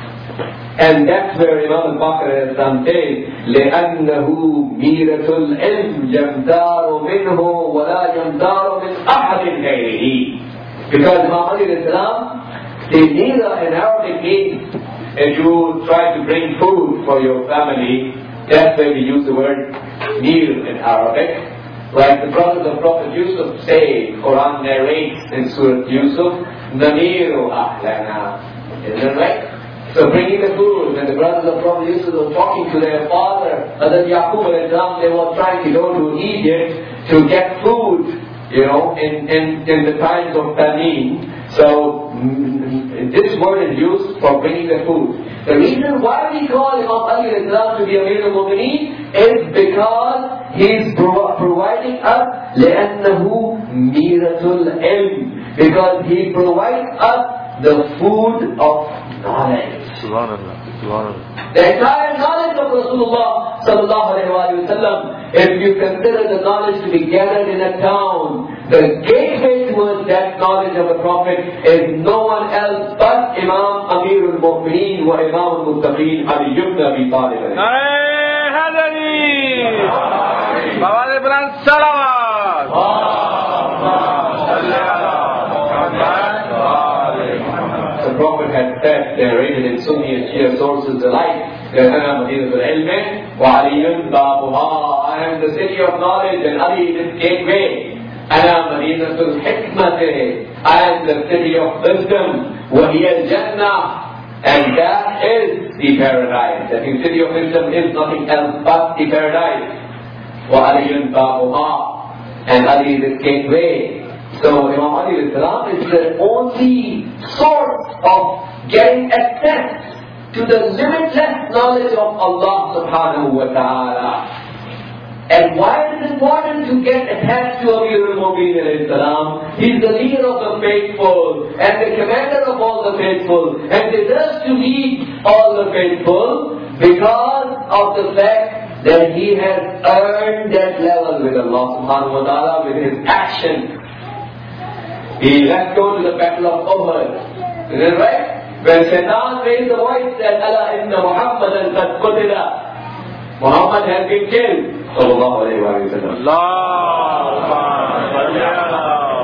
And that's where Imam al-Baqir Islam says, لأنه ميرة العلم يمدار منه ولا يمدار من أحد غيره. Because Imam Ali Islam, the Nira in Arabic means, if you try to bring food for your family, that's where we use the word Nir in Arabic. Like the brothers of Prophet Yusuf say, Quran narrates in Surah Yusuf, Namiru ahlana. Isn't that right? So bringing the food, when the brothers of Prophet Yusuf were talking to their father, Hazrat Yaqub al-Islam, they were trying to go to Egypt to get food, you know, in, in, in the times of famine. So mm, this word is used for bringing the food. The reason why we call Imam Ali al-Islam to be Amir al-Mu'mineen is because he is pro- providing us لأنه ميرة العلم, because he provides us the food of knowledge. Subhanallah. Subhanallah. The entire knowledge of Rasulullah sallallahu alayhi wa sallam, if you consider the knowledge to be gathered in a town, the gateway towards that knowledge of the Prophet is no one else but Imam Amir al-Mu'mineen wa Imam al-Muttaqeen Ali ibn Abi Talib. Nae Hadari. Bawa Jablan Salawat. The Prophet had said, narrated in Sunni and Shia sources alike, أنا مدينة العلم وعلي بابها. I am the city of knowledge and Ali is its gateway. أنا مدينة الحكمة. I am the city of wisdom. وهي الجنة. And that is the paradise. The city of wisdom is nothing else but the paradise. وعلي بابها. And Ali is its gateway. So Imam Ali is the only source of getting access to the limitless knowledge of Allah subhanahu wa ta'ala. And why is it important to get attached to Amir al-Mu'mineen alayhi salam? He is the leader of the faithful and the commander of all the faithful and deserves to lead all the faithful because of the fact that he has earned that level with Allah subhanahu wa ta'ala with his action. He let's go to the battle of Uhud. Is it right? When Shaitan raised the voice that Allah inna Muhammadan qad qutila. Muhammad has been killed. Sallallahu alayhi wa sallam. Allahumma salli ala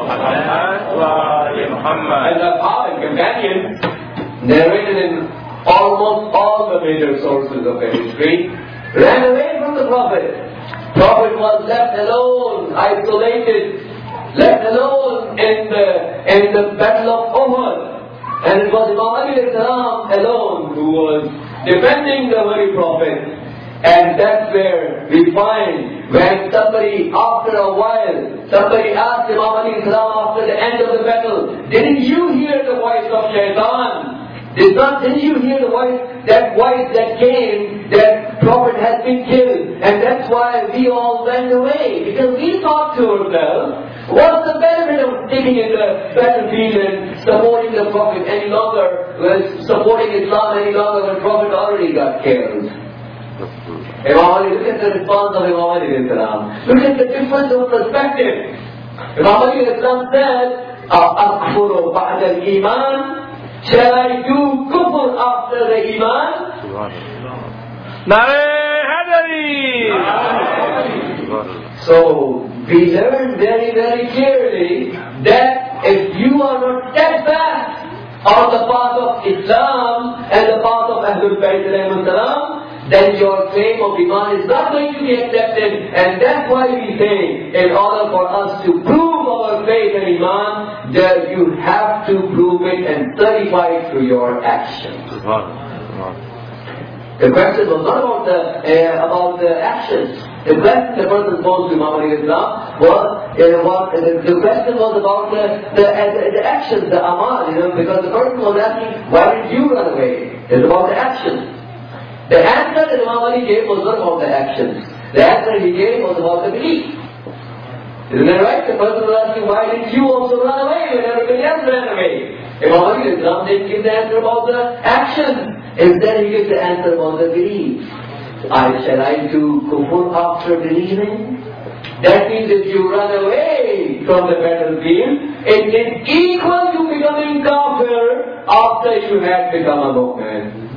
Muhammad. And the Sahaba and companions narrated in almost all the major sources of the history ran away from the Prophet. Prophet was left alone, isolated, left alone in the in the battle of Uhud. And it was Imam Ali alone who was defending the very Prophet. And that's where we find when somebody, after a while, somebody asked Imam Ali after the end of the battle, didn't you hear the voice of Shaitan? Did not, didn't you hear the voice, that voice that came, that Prophet has been killed? And that's why we all went away. Because we thought to ourselves, what's the benefit of sitting in the battlefield and supporting the Prophet any longer, supporting Islam any longer when Prophet already got killed? Imam Ali, look at the response of Imam Ali. Look at the difference of perspective. Imam Ali said, أَكْفُرُ بَعْدَ الْإِيمَانِ. Shall I do kufr after the Iman? So, we learn very, very clearly that if you are not steadfast on the path of Islam and the path of Ahlul Bayt alayhi salam, then your claim of Iman is not going to be accepted. And that's why we say, in order for us to prove our faith and Iman, that you have to prove it and certify it through your actions. The question was not about the, uh, about the actions. The question the person posed to Imam Ali Islam was, uh, was uh, the question was about the, the, uh, the, the actions, the amal, you know, because the person was asking, why did you run away? It's about the actions. The answer that Imam Ali gave was not about the actions. The answer he gave was about the belief. Isn't that right? The person was asking, why did you also run away when everybody else ran away? Imam Ali Islam didn't give the answer about the actions. Instead he gave the answer about the belief. I shall I do kufr after believing? That means if you run away from the battlefield, it is equal to becoming kafir after you had become a mu'min.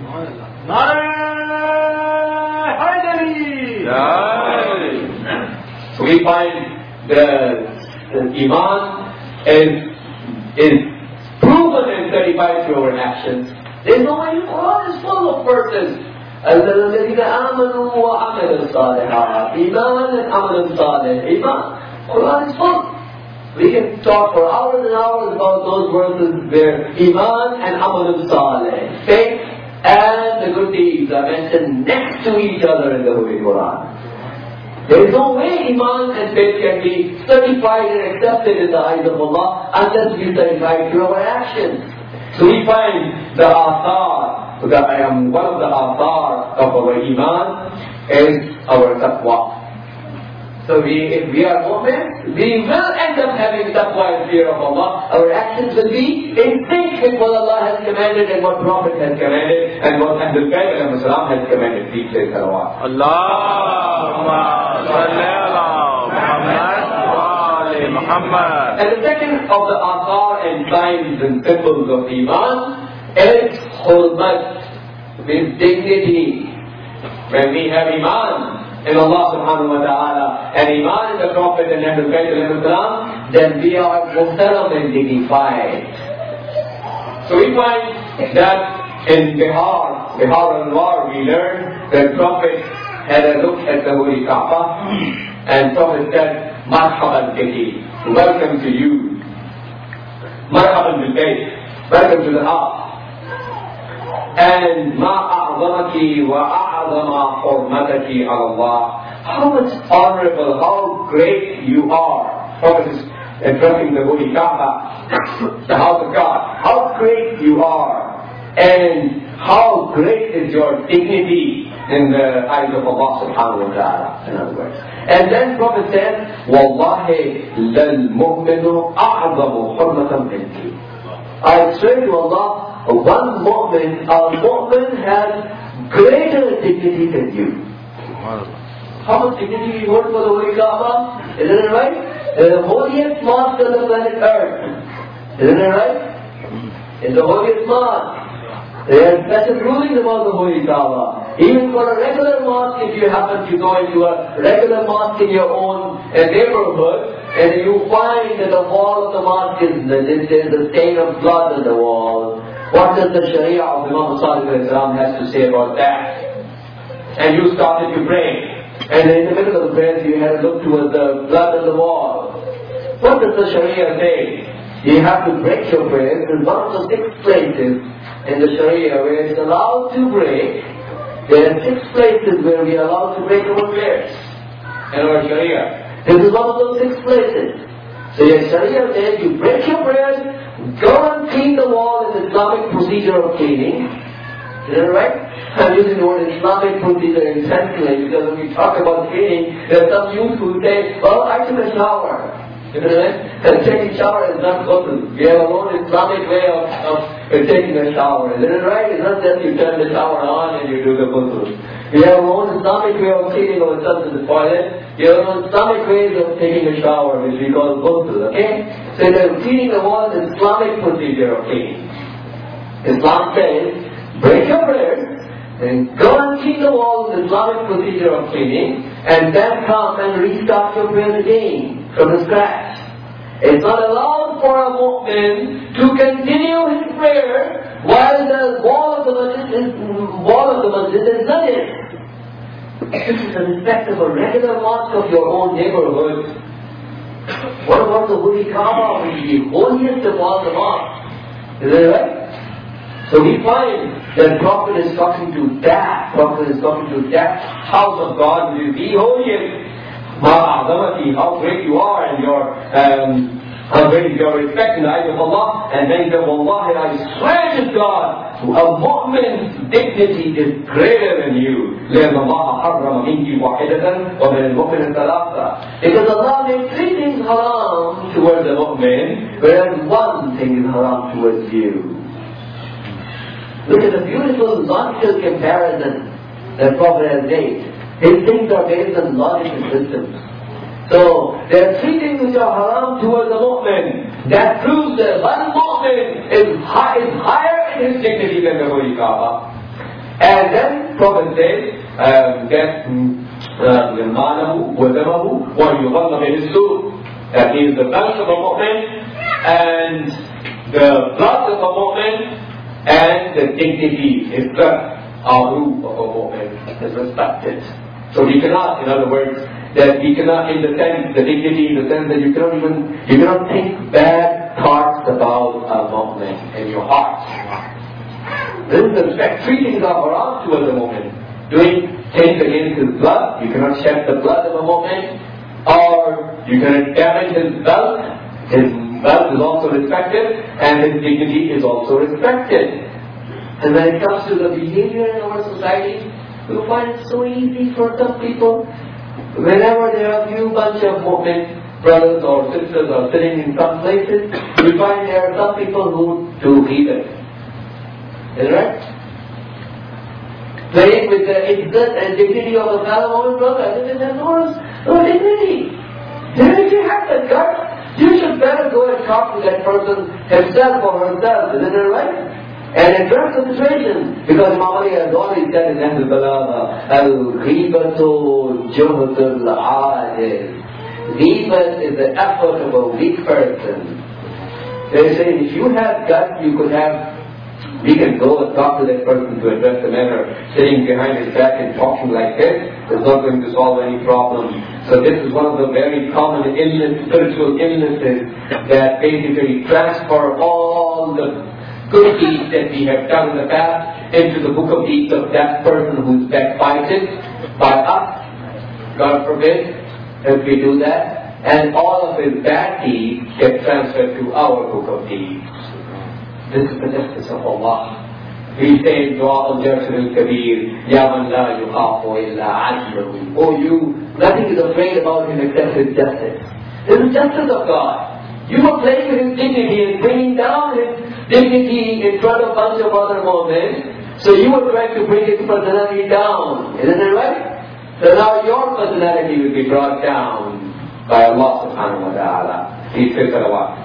So we find the, the Iman is, is proven and certified through our actions. There's no way. The Quran is full of verses. الذين آمنوا وعملوا الصالحات إيمان and عمل صالح إيمان. Quran is full. We can talk for hours and hours about those verses where Iman and Amal Saleh, faith and the good deeds are mentioned next to each other in the Holy Quran. There is no way Iman and faith can be certified and accepted in the eyes of Allah unless we certify through our actions. So we find the athar, the, um, one of the athar of our Iman is our taqwa. So we, if we are mu'min, we will end up having taqwa and fear of Allah. Our actions will be in sync with what Allah has commanded and what Prophet has commanded and what Ahlul Bayt and Muslim has commanded. Peace be upon Allah. Allahumma salli ala Muhammad wa ali Muhammad. And the second of the athar and signs and symbols of Iman is hurmat, means dignity. When we have Iman in Allah subhanahu wa ta'ala and Iman in the Prophet and Ahlul Bayt and Islam, then we are muhtaram and dignified. So we find that in Bihar, Bihar al-Anwar, we learned that Prophet had a look at the Holy Kaaba and Prophet said, Marhaban bihi, welcome to you. Marhaban bil bayt, welcome to the house. And ma a'zamaki wa a'zama hurmataki ala Allah. How much honorable, how great you are. Prophet is addressing the Holy Kaaba, the house of God. How great you are. And how great is your dignity in the eyes of Allah subhanahu wa ta'ala, in other words. And then Prophet said, Wallahi lal mu'minu a'zamu hurmatan minki. I swear to Allah, one mu'min, a mu'min has greater dignity than you. How much dignity we hold for the Holy Kaaba? Isn't it right? The holiest mosque on the planet Earth. Isn't it right? It's the holiest mosque. There are special rulings about the Holy Kaaba. Even for a regular mosque, if you happen to go into a regular mosque in your own uh, neighborhood, and you find that the wall of the mosque is there's a stain of blood on the wall, what does the Sharia of Imam Sadiq al-Islam has to say about that? And you started to pray. And in the middle of the prayer, you had to look towards the blood on the wall. What does the Sharia say? You have to break your prayers. There's one of the six places in the Sharia where it's allowed to break. There are six places where we are allowed to break our prayers in our Sharia. This is one of those six places. So your Sharia says you break your prayers, go and clean the wall in the Islamic procedure of cleaning. Is that right? I'm using the word Islamic procedure intentionally because when we talk about cleaning, there are some youth who say, well, I took a shower. Isn't it? And taking a shower is not ghusl. We have our own Islamic way of, of taking a shower. Isn't it right? It's not that you turn the shower on and you do the ghusl. We have our own Islamic way of cleaning ourselves in the toilet. We have our own Islamic ways of taking a shower, which we call ghusl. Okay? So the cleaning the wall is Islamic procedure of cleaning. Islam says, break your prayers, and go and clean the walls, the Islamic procedure of cleaning, and then come and restart your prayers again from the scratch. It's not allowed for a mu'min to continue his prayer while the wall of the masjid is, wall of the masjid is najis. This is the respect of a regular mosque of your own neighborhood. What about the Holy Kaaba, which is the holiest of all the mosques? Is that right? So we find that Prophet is talking to that, Prophet is talking to that house of God, which is the holiest. How great you are and your, um, how great is your respect in the eyes of Allah. And then he said, Wallahi, I swear to God, a mu'min's dignity is greater than you. لأن الله حرم منك واحدة ومن المؤمن ثلاثة. Because Allah made three things haram towards the mu'min, whereas one thing is haram towards you. Look at the beautiful logical comparison that Prophet has made. His things are based on logic and systems. So, there are three things which are haram towards the mu'min. That proves that one mu'min is, high, is higher in his dignity than the Holy Kaaba. And then Prophet says um, that يَمَانَهُ وَدَمَهُ وَيُغَلَّ بِهِ that is the blood of a mu'min and the blood of a mu'min and the dignity is the aru of a mu'min is respected. So we cannot, in other words, that we cannot, in the sense, the dignity, in the sense that you cannot even, you cannot think bad thoughts about a mu'min in your heart. This is the respect. Three things are haram towards a mu'min. Doing things against his blood, you cannot shed the blood of a mu'min, or you cannot damage his wealth. His wealth is also respected, and his dignity is also respected. And when it comes to the behavior in our society, we find it so easy for some people. Whenever there are a few bunch of mu'min brothers or sisters are sitting in some places, we find there are some people who do ghibah. Is that right? Playing with the izzat and dignity of a fellow woman brother, this is no, no dignity. Then if you have the guts, you should better go and talk to that person himself or herself. Isn't it right? And address the situation. Because Imam Ali has always said in Ahl al-Balagha, Al-Ghibatu Juhd al-Ajiz. Ghibat is the effort of a weak person. They say if you have guts, you could have We can go and talk to that person to address the matter. Sitting behind his back and talking like this is not going to solve any problem. So this is one of the very common illness, spiritual illnesses that basically transfer all the good deeds that we have done in the past into the book of deeds of that person who's backbited by us. God forbid that we do that. And all of his bad deeds get transferred to our book of deeds. This is the justice of Allah. He says, Dua al-Jarh al-Kabir, Ya man la yukhafu illa ajlahu. Oh you, nothing is afraid about him except his justice. This is justice of God. You were playing with his dignity and bringing down his dignity in front of a bunch of other moments. So you were trying to bring his personality down. Isn't it right? So now your personality will be brought down by Allah subhanahu wa ta'ala. Please say salawat.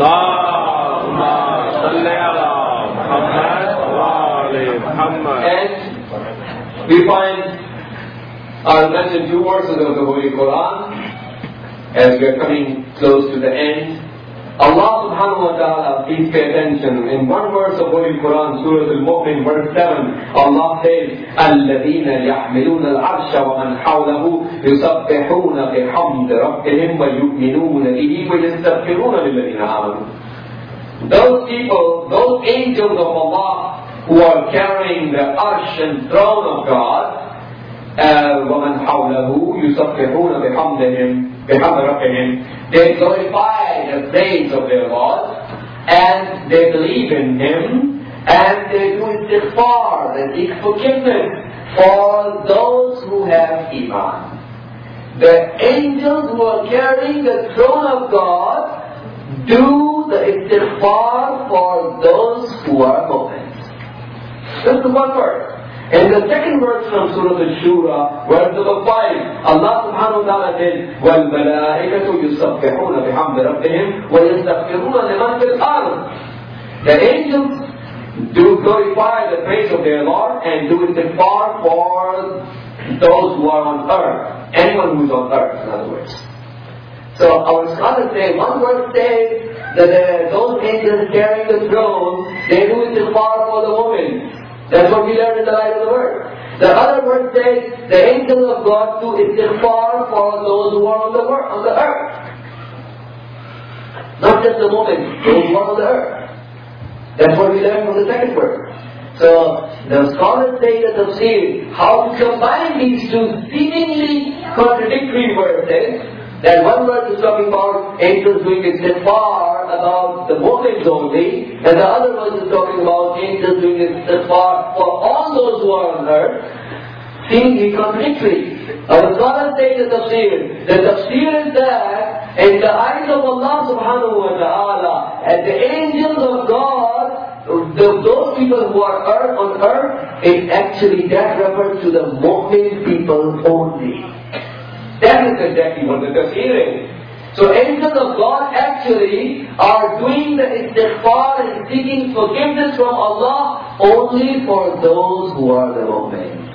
Allahumma salli ala Muhammad wa ali Muhammad. And we find, I'll mention two verses of the Holy Quran as we are coming close to the end. Allah subhanahu wa ta'ala, please pay attention. In one verse of Holy Quran, Surah Al-Mu'min, verse seven, Allah says, الَّذِينَ يَحْمِلُونَ الْعَرْشَ وَمَنْ حَوْلَهُ يُسَبِّحُونَ بِحَمْدِ رَبِّهِمْ وَيُؤْمِنُونَ بِهِ وَيَسْتَغْفِرُونَ لِلَّذِينَ آمَنُوا. Those people, those angels of Allah who are carrying the arsh and throne of God, وَمَنْ حَوْلَهُ يُسَبِّحُونَ بِحَمْدِهِمْ بِحَمْدِ رَبِّهِمْ. They glorify the praise of their Lord, and they believe in Him, and they do istighfar, they seek forgiveness for those who have Iman. The angels who are carrying the throne of God do the istighfar for those who are mu'mins. That's the one verse. And the second verse from Surah Al-Shura, verse number five, Allah subhanahu wa ta'ala says, وَالْمَلَائِكَةُ يُسَبِّحُونَ بِحَمْدِ رَبِّهِمْ وَيَسْتَغْفِرُونَ لِمَنْ فِي الْأَرْضِ. The angels do glorify the praise of their Lord and do istighfar for those who are on earth. Anyone who is on earth, in other words. So our scholars say, one verse says that uh, those angels carrying the throne, they do istighfar for the woman. That's what we learned in the light of the word. The other verse says, the angels of God do istighfar for those who are on the, word, on the earth. Not just the woman, those who are on the earth. That's what we learned from the second verse. So, the scholars say that the tafsir, how to combine these two seemingly contradictory verses. That one verse is talking about angels doing istighfar about the mu'mins only, and the other verse is talking about angels doing istighfar for all those who are on earth, seemingly contradictory. Our scholars say the tafsir. The tafsir is that in the eyes of Allah subhanahu wa ta'ala, as the angels of God, the, those people who are earth on earth, it actually that refers to the mu'min people only. That is exactly what the tafsir is. So angels of God actually are doing the istighfar and seeking forgiveness from Allah only for those who are the mu'min.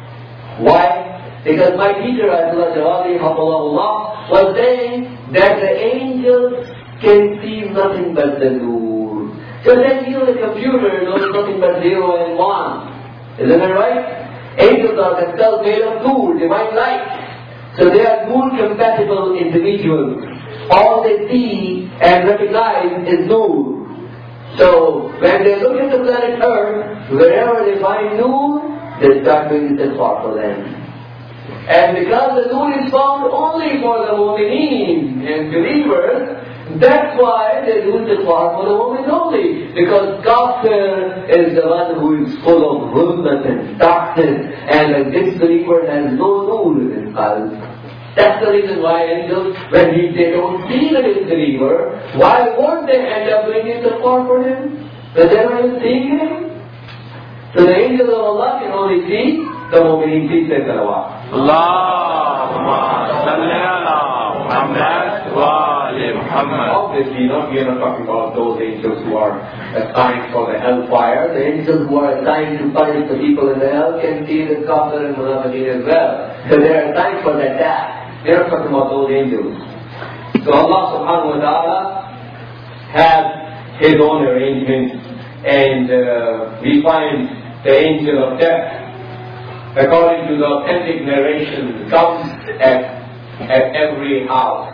Why? Because my teacher, Ayatollah Jawadi Hafalahullah, was saying that the angels can see nothing but the nur. So then you know the computer knows nothing but zero and one. Isn't that right? Angels are themselves made of nur, divine light. So they are nur-compatible individuals. All they see and recognize is nur. So when they look at the planet Earth, wherever they find nur, they start doing istighfar for them. And because the nur is found only for the mu'mineen and believers, that's why they do istighfar for the mu'min only. Because kafir is the one who is full of zulmat and darkness, and a disbeliever has no nur in his qalb. That's the reason why angels, when he, they don't see the disbeliever, why won't they end up doing istighfar for him? When they're not even seeing him? So the angels of Allah can only see the mu'mineen. Please say salawat. Allahumma salli ala Muhammad wa ali Muhammad. Obviously, not, we are not talking about those angels who are assigned for the hellfire. The angels who are assigned to punish the people in the hell can see the kafir and munafiqeen as well. So they are assigned for that task. We are not talking about those angels. So Allah subhanahu wa ta'ala has His own arrangements and uh, we find the angel of death, according to the authentic narration, comes at, at every house.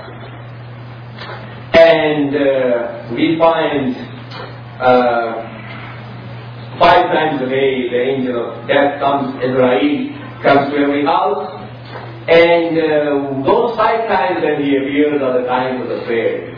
And uh, we find uh, five times a day the angel of death comes, Israel comes to every house. And uh, those five times when he appears are the times of the prayer.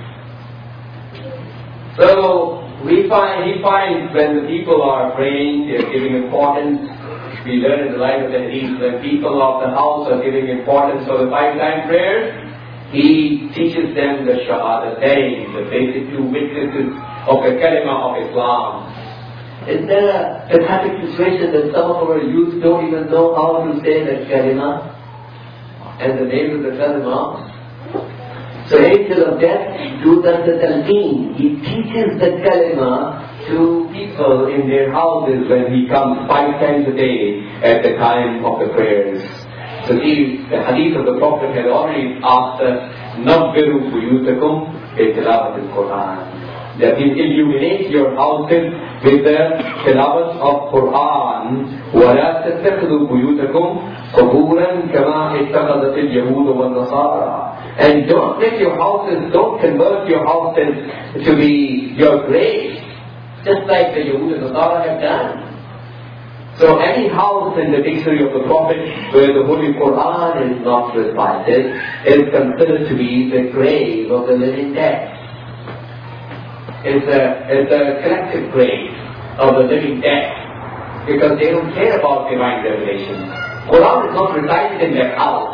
So we find, he finds when the people are praying, they are giving importance. We learn in the life of the hadith, when people of the house are giving importance for the five-time prayers, he teaches them the shahadatain, the basic two witnesses of the kalima of Islam. Is there a pathetic situation that some of our youth don't even know how to say that kalima and the name of the kalima? So angel of death does the talqeen. He teaches the kalima to people in their houses when he comes five times a day at the time of the prayers. So he, the hadith of the Prophet had already asked us, Nabbiru buyutakum bi tilawat al-Quran. That he illuminates your houses with the tilawat of Quran. وَلَا تَتَّخِذُوا بُيُوتَكُمْ قُبُورًا كَمَا اتَّخَذَتِ الْيَهُودُ وَالنَّصَارَى. And don't make your houses, don't convert your houses to be your graves, just like the Yahud and Nasara have done. So any house in the dictionary of the Prophet where the Holy Quran is not recited is considered to be the grave of the living dead. It's a, it's a collective grave of the living dead, because they don't care about divine revelation. Quran is not recited in their house.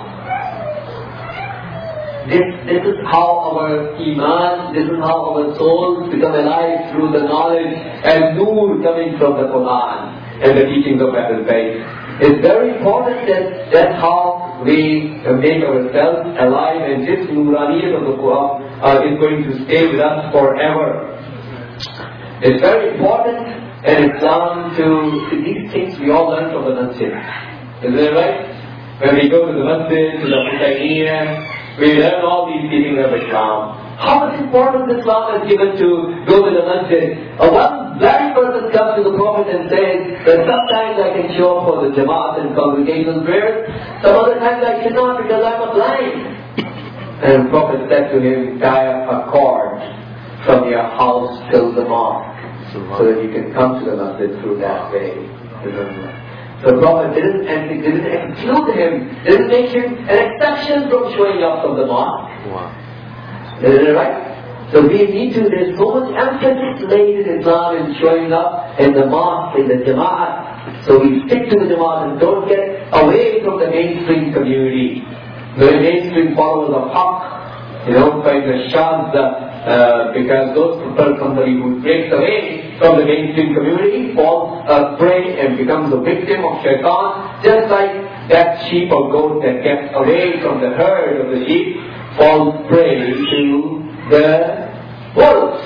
This, this is how our iman, this is how our souls become alive through the knowledge and nur coming from the Quran and the teachings of Ahlul Bayt. It's very important that that's how we make ourselves alive, and this nuraniyat of the Quran uh, is going to stay with us forever. It's very important in Islam to, to these things we all learn from the masjid. Isn't it right? When we go to the masjid, to the Husayniyah, we learn all these teachings of Islam. How much importance Islam has given to go to the masjid. Uh, one blind person comes to the Prophet and says that sometimes I can show up for the Jamaat and congregational prayers, some other times I cannot because I'm a blind. And the Prophet said to him, tie up a cord from your house till the mosque, so that you can come to the masjid through that way. So the Prophet didn't, and he didn't exclude him, didn't make him an exception from showing up from the mosque. Wow. Is it right? So we need to, there's so much emphasis laid in Islam in showing up in the mosque, in the Jama'at. So we stick to the Jama'at and don't get away from the mainstream community. The mainstream followers of Haqq, you know, by the Shadda, uh, because those people, somebody who breaks away from the mainstream community falls a prey and becomes a victim of shaitan, just like that sheep or goat that gets away from the herd of the sheep falls prey to the wolves.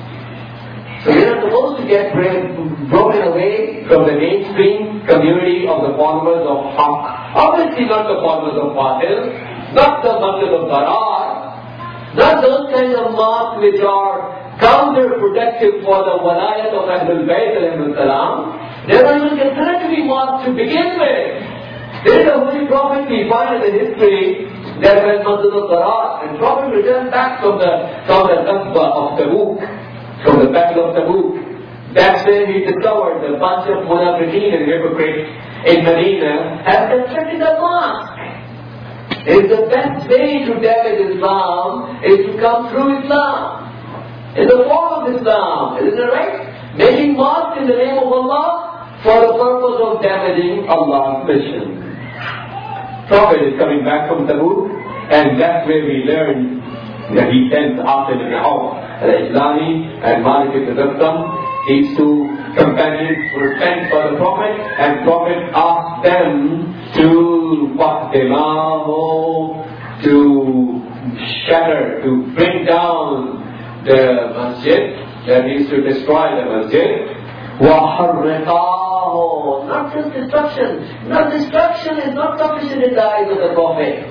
So you're not supposed to get broken away from the mainstream community of the followers of Haqq. Obviously not the followers of Batil, not the Masjid of Darar, not those kinds of mosques which are counterproductive for the walayat of Ahlul Bayt alayhi salam. They are not even considered to be mosques to begin with. There is a Holy Prophet we find in the history that when Masjid al-Darar, and Prophet returned back from the from the Ghazwa of Tabuk, from the battle of Tabuk. That's when he discovered a bunch of munafiqeen and hypocrites in Medina have constructed a mosque. It's the best way to damage Islam is to come through Islam, in the form of Islam. Isn't it right? Making mosques in the name of Allah for the purpose of damaging Allah's mission. Prophet is coming back from Tabuk, and that's where we learn that he sends after the Nahw al-Islami and Malik ibn Zabtam. These two companions were sent for the Prophet, and Prophet asked them to Fahdimahu, to shatter, to bring down the masjid, that means to destroy the masjid. وَحَرِّقَاهُ, not just destruction. Not destruction is not sufficient in the eyes of the Prophet.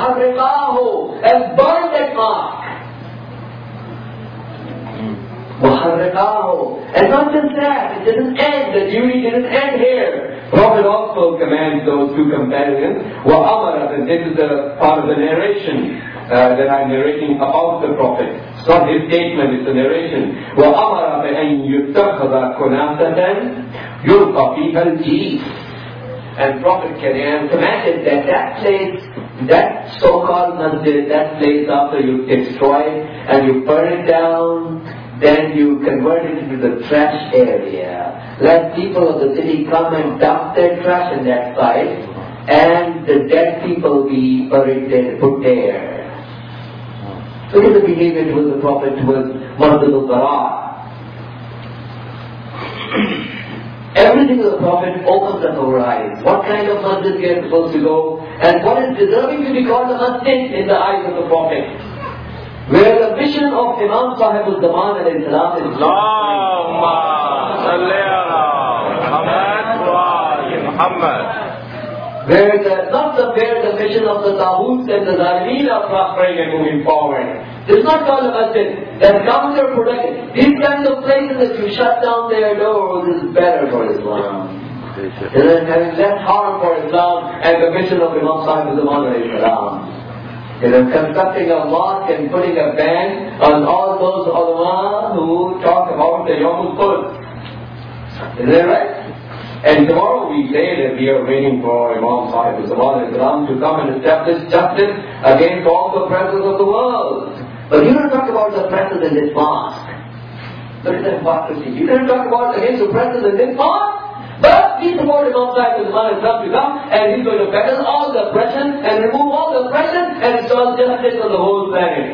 وَحَرِّقَاهُ, and burn that mosque. وَحَرِّقَاهُ, وحرقاه. And not just that, it didn't end, the duty didn't end here. Prophet also commands those two companions, وَأَمَرَ, and this is the part of the narration uh, that I'm narrating about the Prophet. It's not his statement, it's a narration. وَأَمَرَ بِأَنْ يُتَّخَذَ كُنَاسَةً يُلْقَى فِيهَا الْجِيفِ. And Prophet Kareem commanded that that place, that so-called masjid, that place after you destroy it and you burn it down, then you convert it into the trash area. Let people of the city come and dump their trash in that site, and the dead people be buried there, put there. Look at the behavior towards the Prophet, towards Masjid al-Bara. Everything of the Prophet opens up our eyes. What kind of masjid we are supposed to go, and what is deserving to be called a masjid in the eyes of the Prophet. Where the mission of Imam Sahib al-Zaman alayhi salam is Allahumma salli ala Muhammad wa ali Muhammad. Where the, not the, where the mission of the Taghoots and the Zalimeen are prospering and moving forward. This is not called a masjid. That's counterproductive. These kinds of places that you shut down their doors is better for Islam. And then having less harm for Islam and the mission of Imam Sahib al-Zaman alayhi salam. You know, constructing a mosque and putting a ban on all those ulama who talk about the Yawm al-Quds. Is that right? And tomorrow we say that we are waiting for Imam Sahib al-Zaman to come and establish justice against all the oppressors of the world. But you don't talk about the oppressors in this mosque. Look at the hypocrisy. You don't talk about against oppressors in this mosque. But we support Imam Sahib al-Zaman to come, and he's going to battle all the oppression and remove all the oppression and install justice on the whole planet.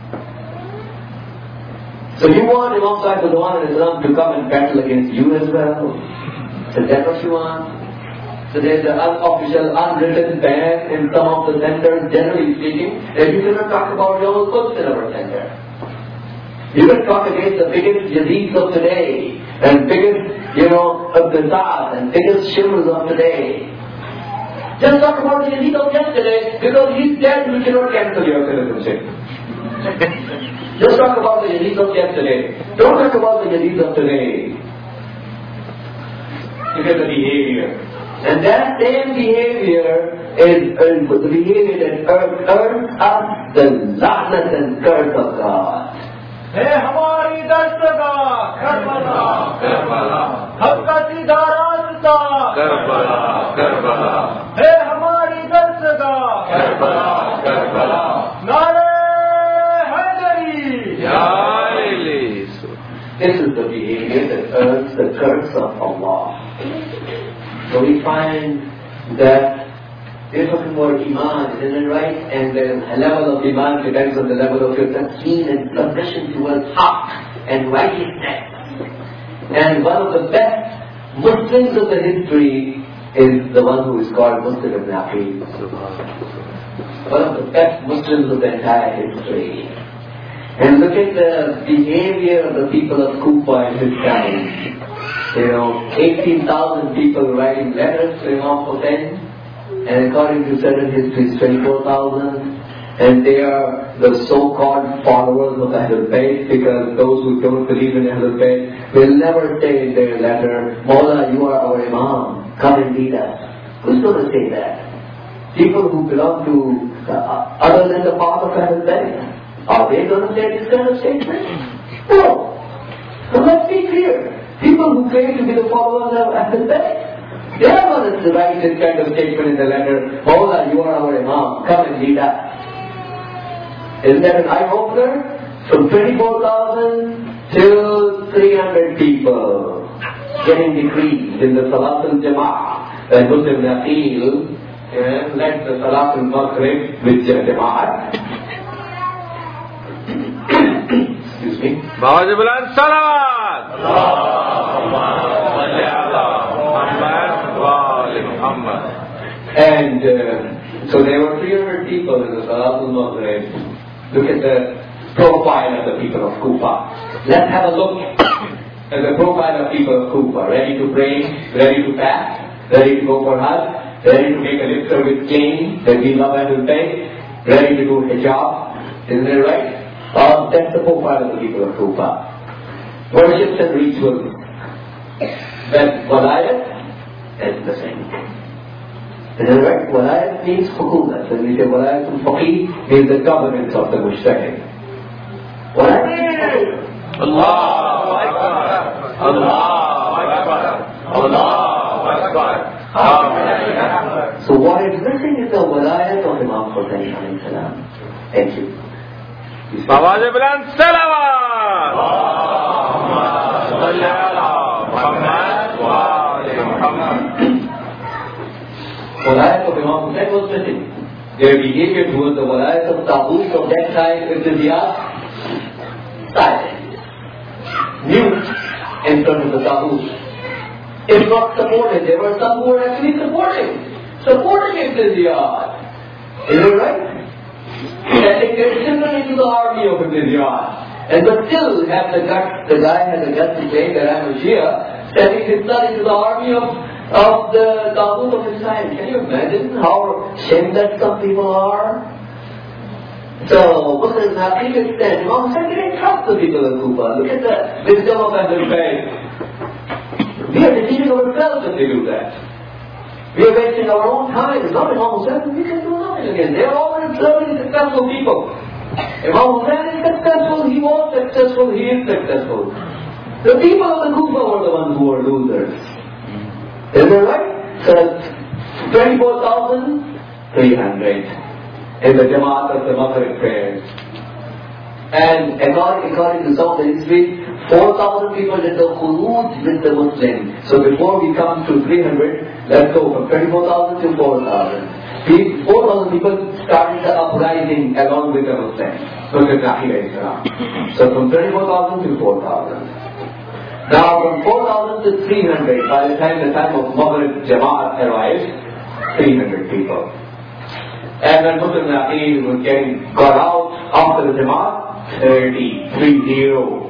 So you want Imam Sahib al-Zaman to come and battle against you as well? So that's what you want? So there's an unofficial, unwritten ban in some of the centers, generally speaking, that you cannot talk about Yawm al-Quds in our center. You can talk against the biggest Yazidis of today, and biggest, you know, of the Saad, and biggest shivers of today. Just talk about the Yazid of yesterday, because he's dead, we cannot cancel your citizenship. Just talk about the Yazid of yesterday. Don't talk about the Yazid of today. Look at the behavior. And that same behavior is uh, the behavior that earns us the la'nat and curse of God. Hey, hamari darshaka, Karbala, Karbala, Habka Sida Rasta, Karbala, Karbala. Hey, hamari darshaka, Karbala, Karbala. Nare Haidari, Ya Ilis. This is the behavior that earns the curse of Allah. So we find that we're talking about Iman, isn't it right? And then a level of Iman depends on the level of your tasteen and submission towards Haqq and righteousness. And one of the best Muslims of the history is the one who is called Muslim ibn Aqil. One of the best Muslims of the entire history. And look at the behavior of the people of Kufa in his time. You know, eighteen thousand people writing letters to Imam Hussain. And according to certain histories, twenty-four thousand. And they are the so-called followers of Ahlul Bayt, because those who don't believe in Ahlul Bayt will never say in their letter, Mawla, you are our Imam, come and lead us. Who's going to say that? People who belong to uh, other than the path of Ahlul Bayt, are they going to say this kind of statement? No. So let's be clear. People who claim to be the followers of Ahlul Bayt, they are going to write this kind of statement in the letter, Mawla, you are our Imam, come and lead us. Isn't that an eye-opener? From twenty-four thousand to three hundred people getting decreed in the Salat al-Jama'ah. And Muslim Naqil uh, led the Salat al-Maghrib with Jama'at. Excuse me. Wajib al-Salat. Allahumma salli ala Muhammad wa ali Muhammad. And uh, so there were three hundred people in the Salat al-Maghrib. Look at the profile of the people of Kufa. Let's have a look at the profile of people of Kufa. Ready to pray, ready to fast, ready to go for Hajj, ready to make a lip service claim that we love Ahlul Bayt, ready to do hijab. Isn't it right? Uh, that's the profile of the people of Kufa. worships and rituals. But walayat is the same. Is that right? Walayat means hukumat. When we say walayat al-faqih, means the governance of the mujtahid. Walayat means hukumat. Allahu Akbar. Allahu Akbar. Allahu Akbar. So what is missing is the walayat of Imam Hussain alayhi salam. Thank you. आवाज़ बुलंद सलावत सल्ली अला मुहम्मद व आले Muhammad. Walayat of Imam Hussain was missing. Their behavior towards the walayat of Taghut of that time is the silent, mute in front of the Taghut. If not supported, there were some who were actually supporting, supporting Imtiyaz. Is it right? Sending their children into the army of Imtiyaz. And but still have the guts, the guy has the guts to say that I'm a Shia, sending his son into the army of, of the Taghut of his time. Can you imagine how shameless some people are? So, Muslims have to extend. Imam Hussain didn't trust the people of Kufa. Look at the wisdom of Ahlul Bayt. We are deceiving ourselves if we do that. We are wasting our own time. It's not Imam Hussain, we can do nothing again. They are all observing successful people. Imam Hussain is successful, he was successful, he is successful. The people of the Kufa were the ones who were losers. Is that right? So, twenty-four thousand three hundred in the Jamaat of the Maghrib prayers. And according, according to some of the history, four thousand people did the khuruj with the Muslims. So before we come to three hundred, let's go from twenty-four thousand to four thousand. four thousand people started the uprising along with the Muslims. So from twenty-four thousand to four thousand. Now from four thousand to three hundred, by the time the time of Maghrib Jamaat arrived, three hundred people. And when Muslim Aqeel was getting got out after the Jamaat, thirty, three zero.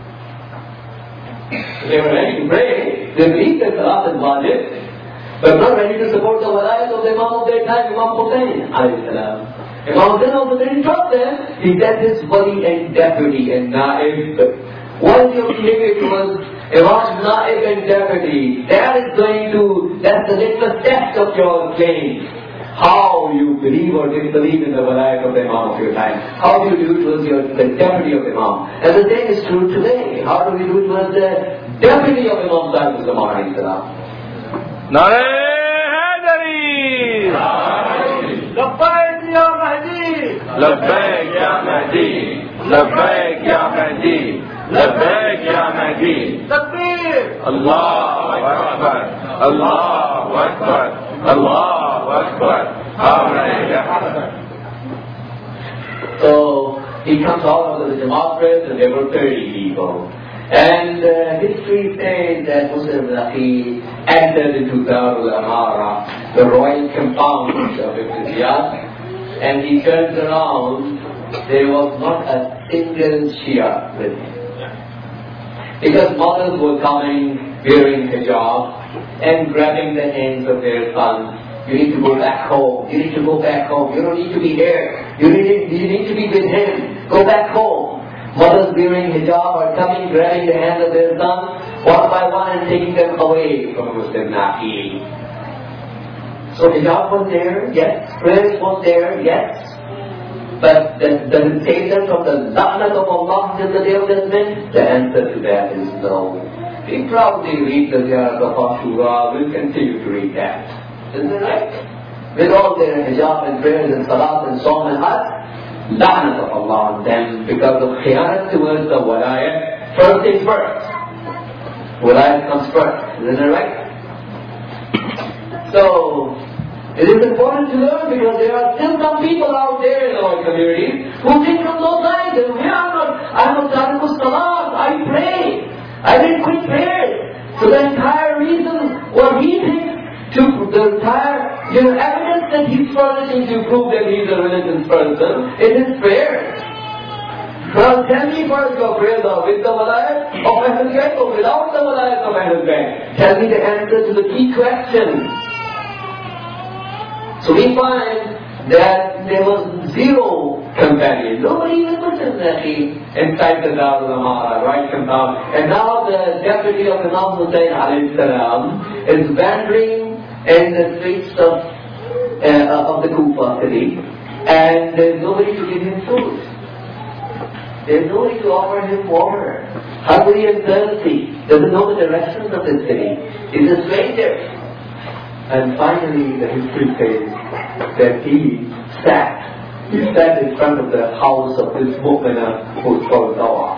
They were ready to pray, they believed that Salat is wajib, but not ready to support the walayat of the Imam of their time, Imam Hussain alayhi salam. Imam Hussain also didn't trust them. He sent his wali and deputy and naib. What is your behavior towards Imam, naib and deputy? That is going to, that's the litmus test of your claim. How you believe or disbelieve in the walayat of the Imam of your time. How do you do towards your, the deputy of Imam? And the same is true today. How do we do towards the deputy of Imam Sahib Zaman alayhi salam? Nare Haidari. Labbaik ya Mahdi. Labbaik ya Mahdi. Labbaik ya Mahdi. Labbaik ya Mahdi. Takbir. Allahu Akbar. Allahu Akbar. Allahu Akbar. So he comes out of the Jamaat prayers and there were thirty people. And uh, history says that Muslim Aqeel entered into Darul Amara, the royal compound of Imtiyaz, and he turned around, there was not a single Shia with him. Because mothers were coming wearing hijab and grabbing the hands of their sons. You need to go back home. You need to go back home. You don't need to be here. You need, you need to be with him. Go back home. Mothers wearing hijab are coming, grabbing the hands of their sons one by one and taking them away from Muslim Aqeel. So hijab was there, yes. Prayers was there, yes. But does, does it save them from the la'nat of Allah till the day of judgment? The answer to that is no. We proudly read the Ziyarat of Ashura. We'll continue to read that. Isn't it right? With all their hijab and prayers and salat and song and hajj, la'nat of Allah on them because of khiyanat towards the walayat. First things first. Walayat comes first. Isn't it right? So, it is important to learn because there are still some people out there in our community who think from those lines that we are not, I'm not tariqus salat, I pray. I didn't quit prayers. So the entire reason what he thinks to the entire you know, evidence that he's furnishing to prove that he's a religious person is his prayers. Now tell me first your prayers are with the walayat of Ahlul Bayt or without the walayat of Ahlul Bayt. Tell me the answer to the key question. So we find that there was zero companion. Nobody even Muslims actually inside the Dar al-Amara, right from now. And now the deputy of Imam Hussain alayhi salam is wandering in the streets of, uh, of the Kufa city, and there's nobody to give him food. There's nobody to offer him water. Hungry and thirsty, doesn't know the directions of the city. He's a stranger. And finally the history says that he sat He sat in front of the house of this mu'minah who was called Dawa.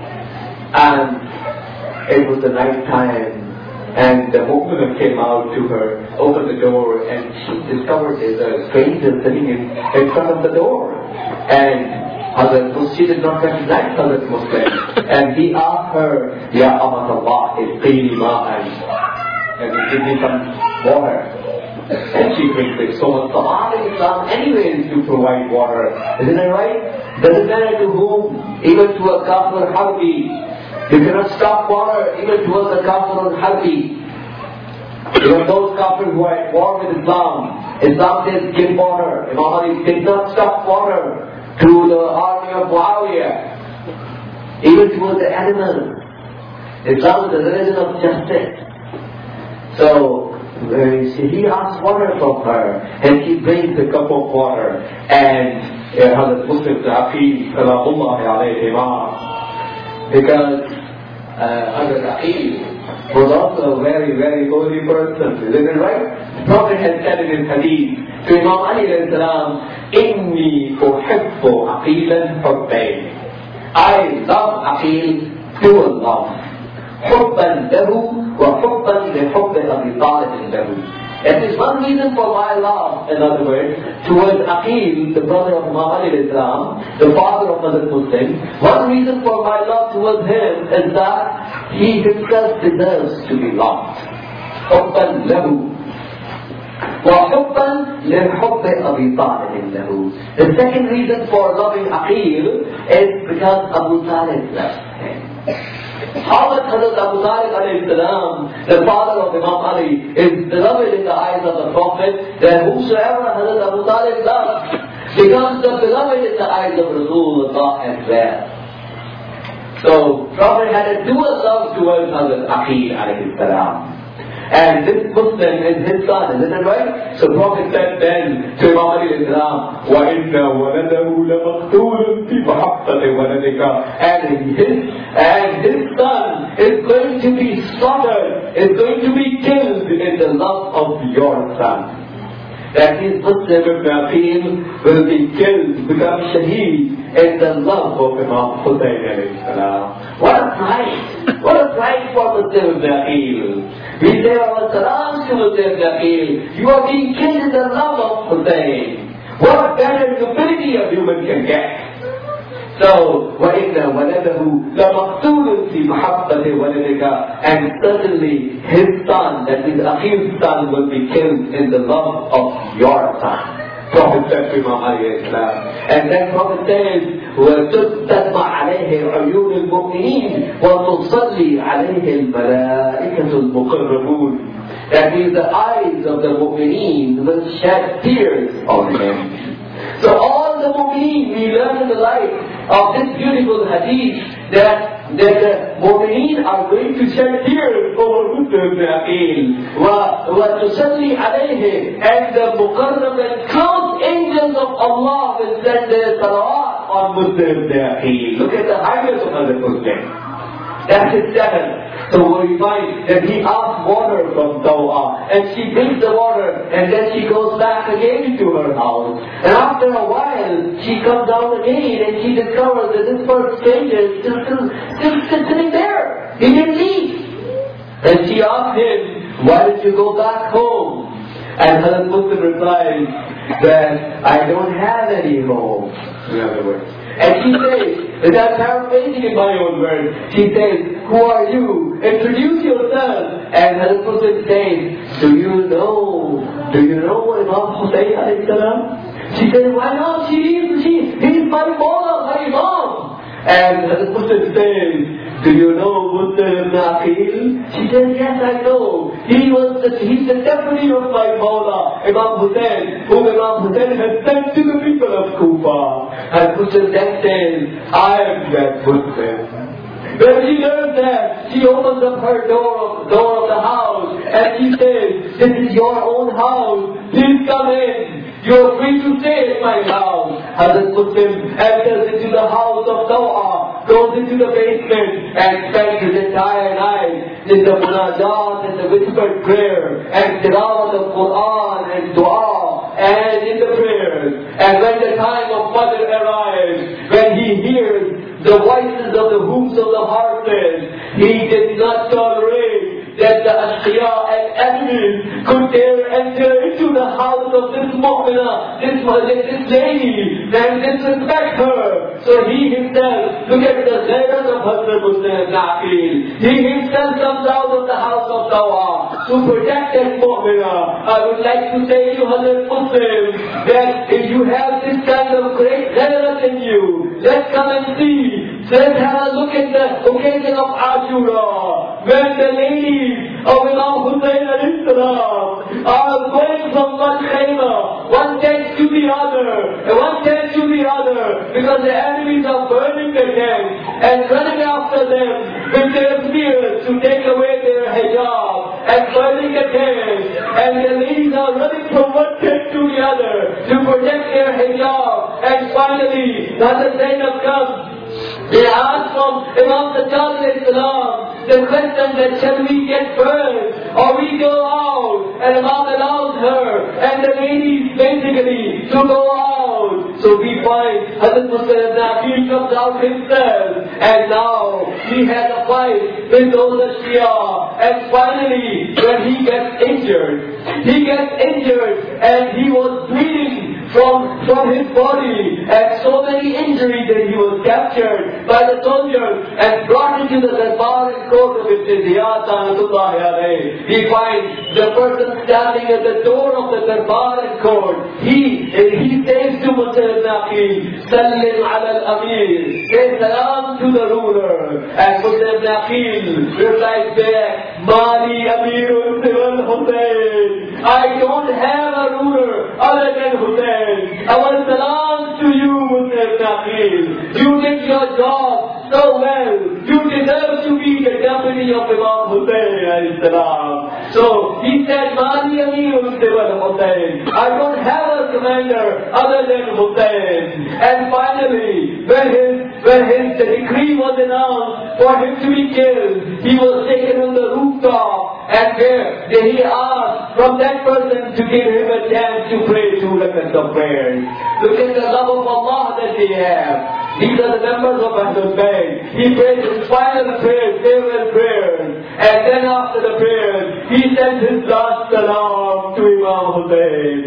And it was the night time, and the mu'minah came out to her, opened the door, and she discovered there's a stranger sitting in, in front of the door. And Hazrat Muslim, she did not recognize Hazrat Muslim. And he asked her, Ya Amat Allah, isqini ma'an, and give me some water. And she thinks there's so much Salah in Islam anyways to provide water. Isn't that right? Doesn't matter to whom, even to a kafir harbi. You cannot stop water even towards a kafir harbi. Even those kafirs who are at war with Islam, Islam says give water. Imam Ali did not stop water to the army of Muawiyah, even towards the animals. Islam is the religion of justice. So, Uh, he asks water from her, and she brings a cup of water, and Hazrat Muslim Aqil Salamullahi alayhi, because uh, Hazrat Aqil was also a very, very holy person, isn't it right? The Prophet had said in his hadith to Imam Ali alayhi salam, Inni uhibbu Aqilan hubbayn. I love Aqil pure love. حبا له وحبا لحب أبي طالب له. That is one reason for my love, in other words, towards Aqil, the brother of Imam Ali Islam, the father of Hazrat Muslim. One reason for my love towards him is that he himself deserves to be loved. حبا له وحبا لحب أبي طالب له. The second reason for loving Aqil is because Abu Talib loves him. How much Hazrat Abu Talib alayhi salam, the father of Imam Ali, is beloved in the eyes of the Prophet, that whosoever Hazrat Abu Talib loves becomes the beloved in the eyes of Rasulullah as well. So, Prophet had a dual love towards Hazrat Aqil alayhi salam. And this Muslim is his son, isn't it right? So Prophet said then to Imam Ali Islam, وَإِنَّ وَلَدَهُ لَمَقْتُولٌ فِي مَحَبَّةِ وَلَدِكَ. And his, and his son is going to be slaughtered, is going to be killed in the love of your son. That his Muslim ibn Aqil will be killed, become shaheed in the love of Imam Hussain alayhi salam. What a price! What a price for Muslim ibn Aqil. We say our salams to Muslim ibn Aqil. You are being killed in the love of Hussain. What better stupidity a human can get? So, وَإِنَّ وَلَدَهُ لَمَقْتُولٌ فِي مَحَبَّةِ وَلَدِكَ. And certainly his son, that is Aqil's son, will be killed in the love of your son. Prophet said to Imam Ali Islam. And then Prophet says, وَتُتَّدْمَعْ عَلَيْهِ عُيُونِ الْمُؤْمِنِينَ وَتُصَلِّي عَلَيْهِ الْمَلَائِكَةُ الْمُقَرَّبُونَ. That means the eyes of the mu'mineen will shed tears on him. So all the mu'mineen, we learn in the light of this beautiful hadith that, that the mu'mineen are going to shed tears over Muslim ibn Aqil. وَتُصَلِّي عَلَيْهِ. And the muqarrab and close angels of Allah will send their salawat on Muslim ibn Aqil. Look at the highest of Hazrat Muslim. That's his seven. So we find that he asks water from Dawa, and she brings the water, and then she goes back again to her house. And after a while, she comes down again, and she discovers that this first stranger is still, still, still, still sitting there. He didn't leave. And she asks him, why did you go back home? And Hazrat Muslim replies that I don't have any home, in other words. And she says, and I'm paraphrasing in my own words, she says, who are you? Introduce yourself. And Hazrat Muslim says, do you know, do you know Imam Hussain alayhi salam? She says, why not? She is, she, he is my mawla, my imam. And Hazrat Muslim says, do you know Musa ibn Aqil? She said, yes, I know. He was the, he's the deputy of my Mawla, Imam Hussain, whom Imam Hussain had sent to the people of Kufa. And Musa then says, I am that Musa. When she learns that, she opens up her door of, door of the house and she says, this is your own house, please come in. You're free to stay in my house. Hazrat Muslim enters into the house of Taw'a, goes into the basement and spends his entire night in the munajat and the whispered prayer and tilawat of Quran and dua and in the prayers. And when the time of Fajr arrives, when he hears the voices of the hoops of the horses, he did not tolerate that the ashqiya and enemies could dare enter into the house of this mu'minah, this, this lady, and disrespect her. So he himself, look at the zealous of Hazrat Muslim ibn Aqil. He himself comes out of the house of Taw'a to protect that mu'minah. I would like to say to Hazrat Muslim that if you have this kind of great zealous in you, let's come and see. Let's have a look at the occasion of Ashura, when the ladies of Imam Hussain alayhi salam are going from one khayma, one tent to the other, and one tent to the other, because the enemies are burning the tent and running after them with their spears to take away their hijab and burning the tent. And the ladies are running from one tent to the other to protect their hijab. And finally, Hazrat Zainab comes. They asked from Imam Sajjad alayhi salam the question that shall we get burned or we go out, and Imam allows her and the ladies basically to go out. So we find Hazrat Musa ibn Aqil comes out himself, and now he has a fight with those Ashqiya, and finally when he gets injured, he gets injured and he was bleeding from, from his body, and so many injuries that he was captured by the soldiers and brought into the Darbar and court of Ibn Ziyad Sanatullahi alayhi. We find the person standing at the door of the Darbar and court. He, he says to Musa ibn Aqil, Sallim ala al-Amir, say salam to the ruler. And Musa ibn Aqil replies back, Mali Amirun Siwan Hussain. I don't have a ruler other than Hussain. Our salam to you, Musa ibn Aqil. You did your job so well. You deserve to be the deputy of Imam Hussain alayhi salam. So he said, Mali Amirun Siwan Hussain. I don't have a commander other than Hussain. And finally, when his, when his decree was announced for him to be killed, he was taken on the rooftop, and there, there he asked from that person to give him a chance to pray two rakats of prayers. Look at the love of Allah that they have. These are the members of Ahlul Bayt. He prayed his final prayers, farewell prayers, and then after the prayers, he sent his last salam to Imam Hussain.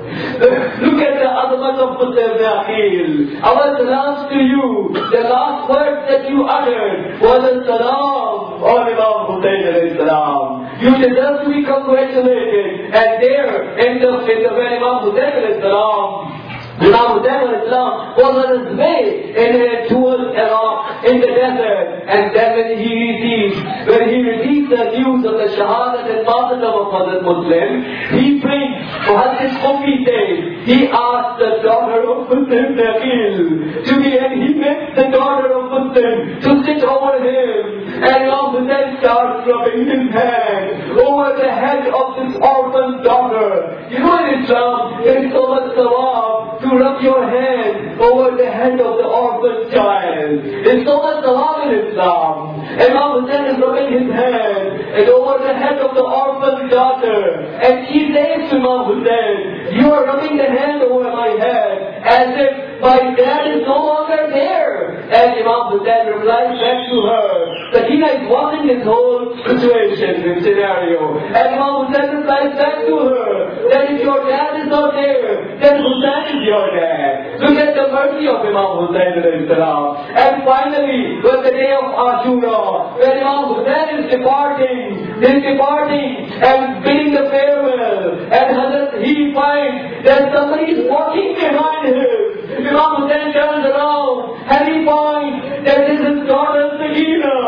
Look at the azmat of Musa ibn Aqil. Our salams to you. The last words that you uttered was a salam on Imam Hussain alayhi salam. You deserve to be congratulated. And there, in the, in the when Imam Hussain alayhi salam, Imam Hussain alayhi salam was on his way in, uh, towards Iraq in the desert, and then when he received, when he received the news of the Shahadat and martyrdom of Hazrat Muslim, he brings, for Hazrat Mufi says, he asked the daughter of Muslim Aqil to be, and he makes the daughter of Muslim to sit over him, and Imam Hussain starts rubbing his hand over the head of this orphan daughter. You know, in Islam, there is so much sawab to rub your hand over the head of the orphan child. There's so much sawab in Islam. Imam Hussain is rubbing his hand and over the head of the orphan daughter, and she says to Imam Hussain, you are rubbing the hand over my head as if my dad is no longer there. And Imam Hussain replies back to her, Sakina is watching this whole situation, this scenario. And Imam Hussain replies back to her, that if your dad is not there, then Hussain is your dad. Look at the mercy of Imam Hussain alayhi salam. And finally, when the day of Ashura, when Imam Hussain is departing, is departing and bidding the farewell, and Hazrat, he finds that somebody is walking behind him. Imam Hussain turns around and he finds that this is daughter Sakina.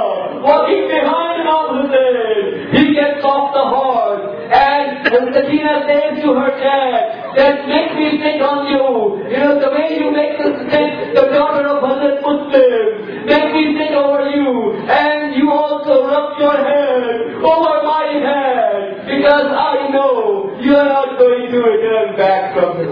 walking behind Imam Hussein. He gets off the horse, and Sakina says to her dad, that make me sit on you. You know, the way you make us sit, the daughter of Hazrat Muslim, make me sit over you, and you also rub your head over my head, because I know you are not going to return back from this.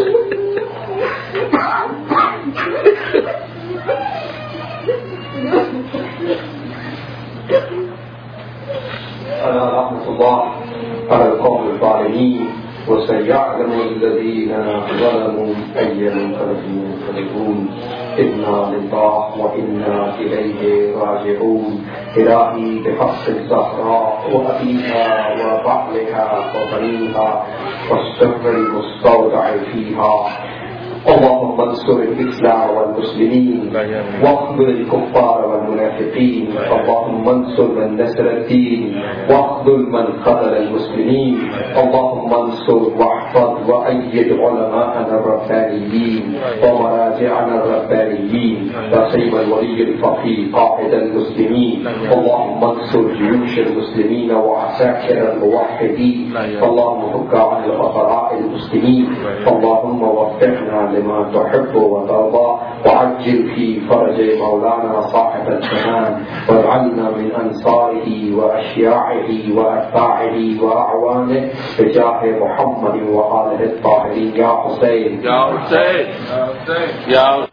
ألا رحمة الله على القوم الظالمين وسيعلم الذين ظلموا أي منقلب ينقلبون إنا لله وإنا إليه راجعون. إلهي بحق الزهراء وأبيها وبعلها وبنيها والسر المستودع فيها، اللهم انصر الإسلام والمسلمين واخذل الكفار والمنافقين. اللهم انصر من نصر الدين واخذل من خذل المسلمين. اللهم انصر واحفظ وأيد علماءنا الربانيين ومراجعنا الربانيين وسيم الولي الفقيه قائد المسلمين. اللهم انصر جيوش المسلمين وعساكر الموحدين. اللهم فك عن الفقراء المسلمين. اللهم وفقنا لما تحب وترضى وعجل في فرج مولانا صاحب الزمان واجعلنا من أنصاره وأشياعه وأتباعه وأعوانه بجاه محمد وآله الطاهرين. يا حسين يا حسين يا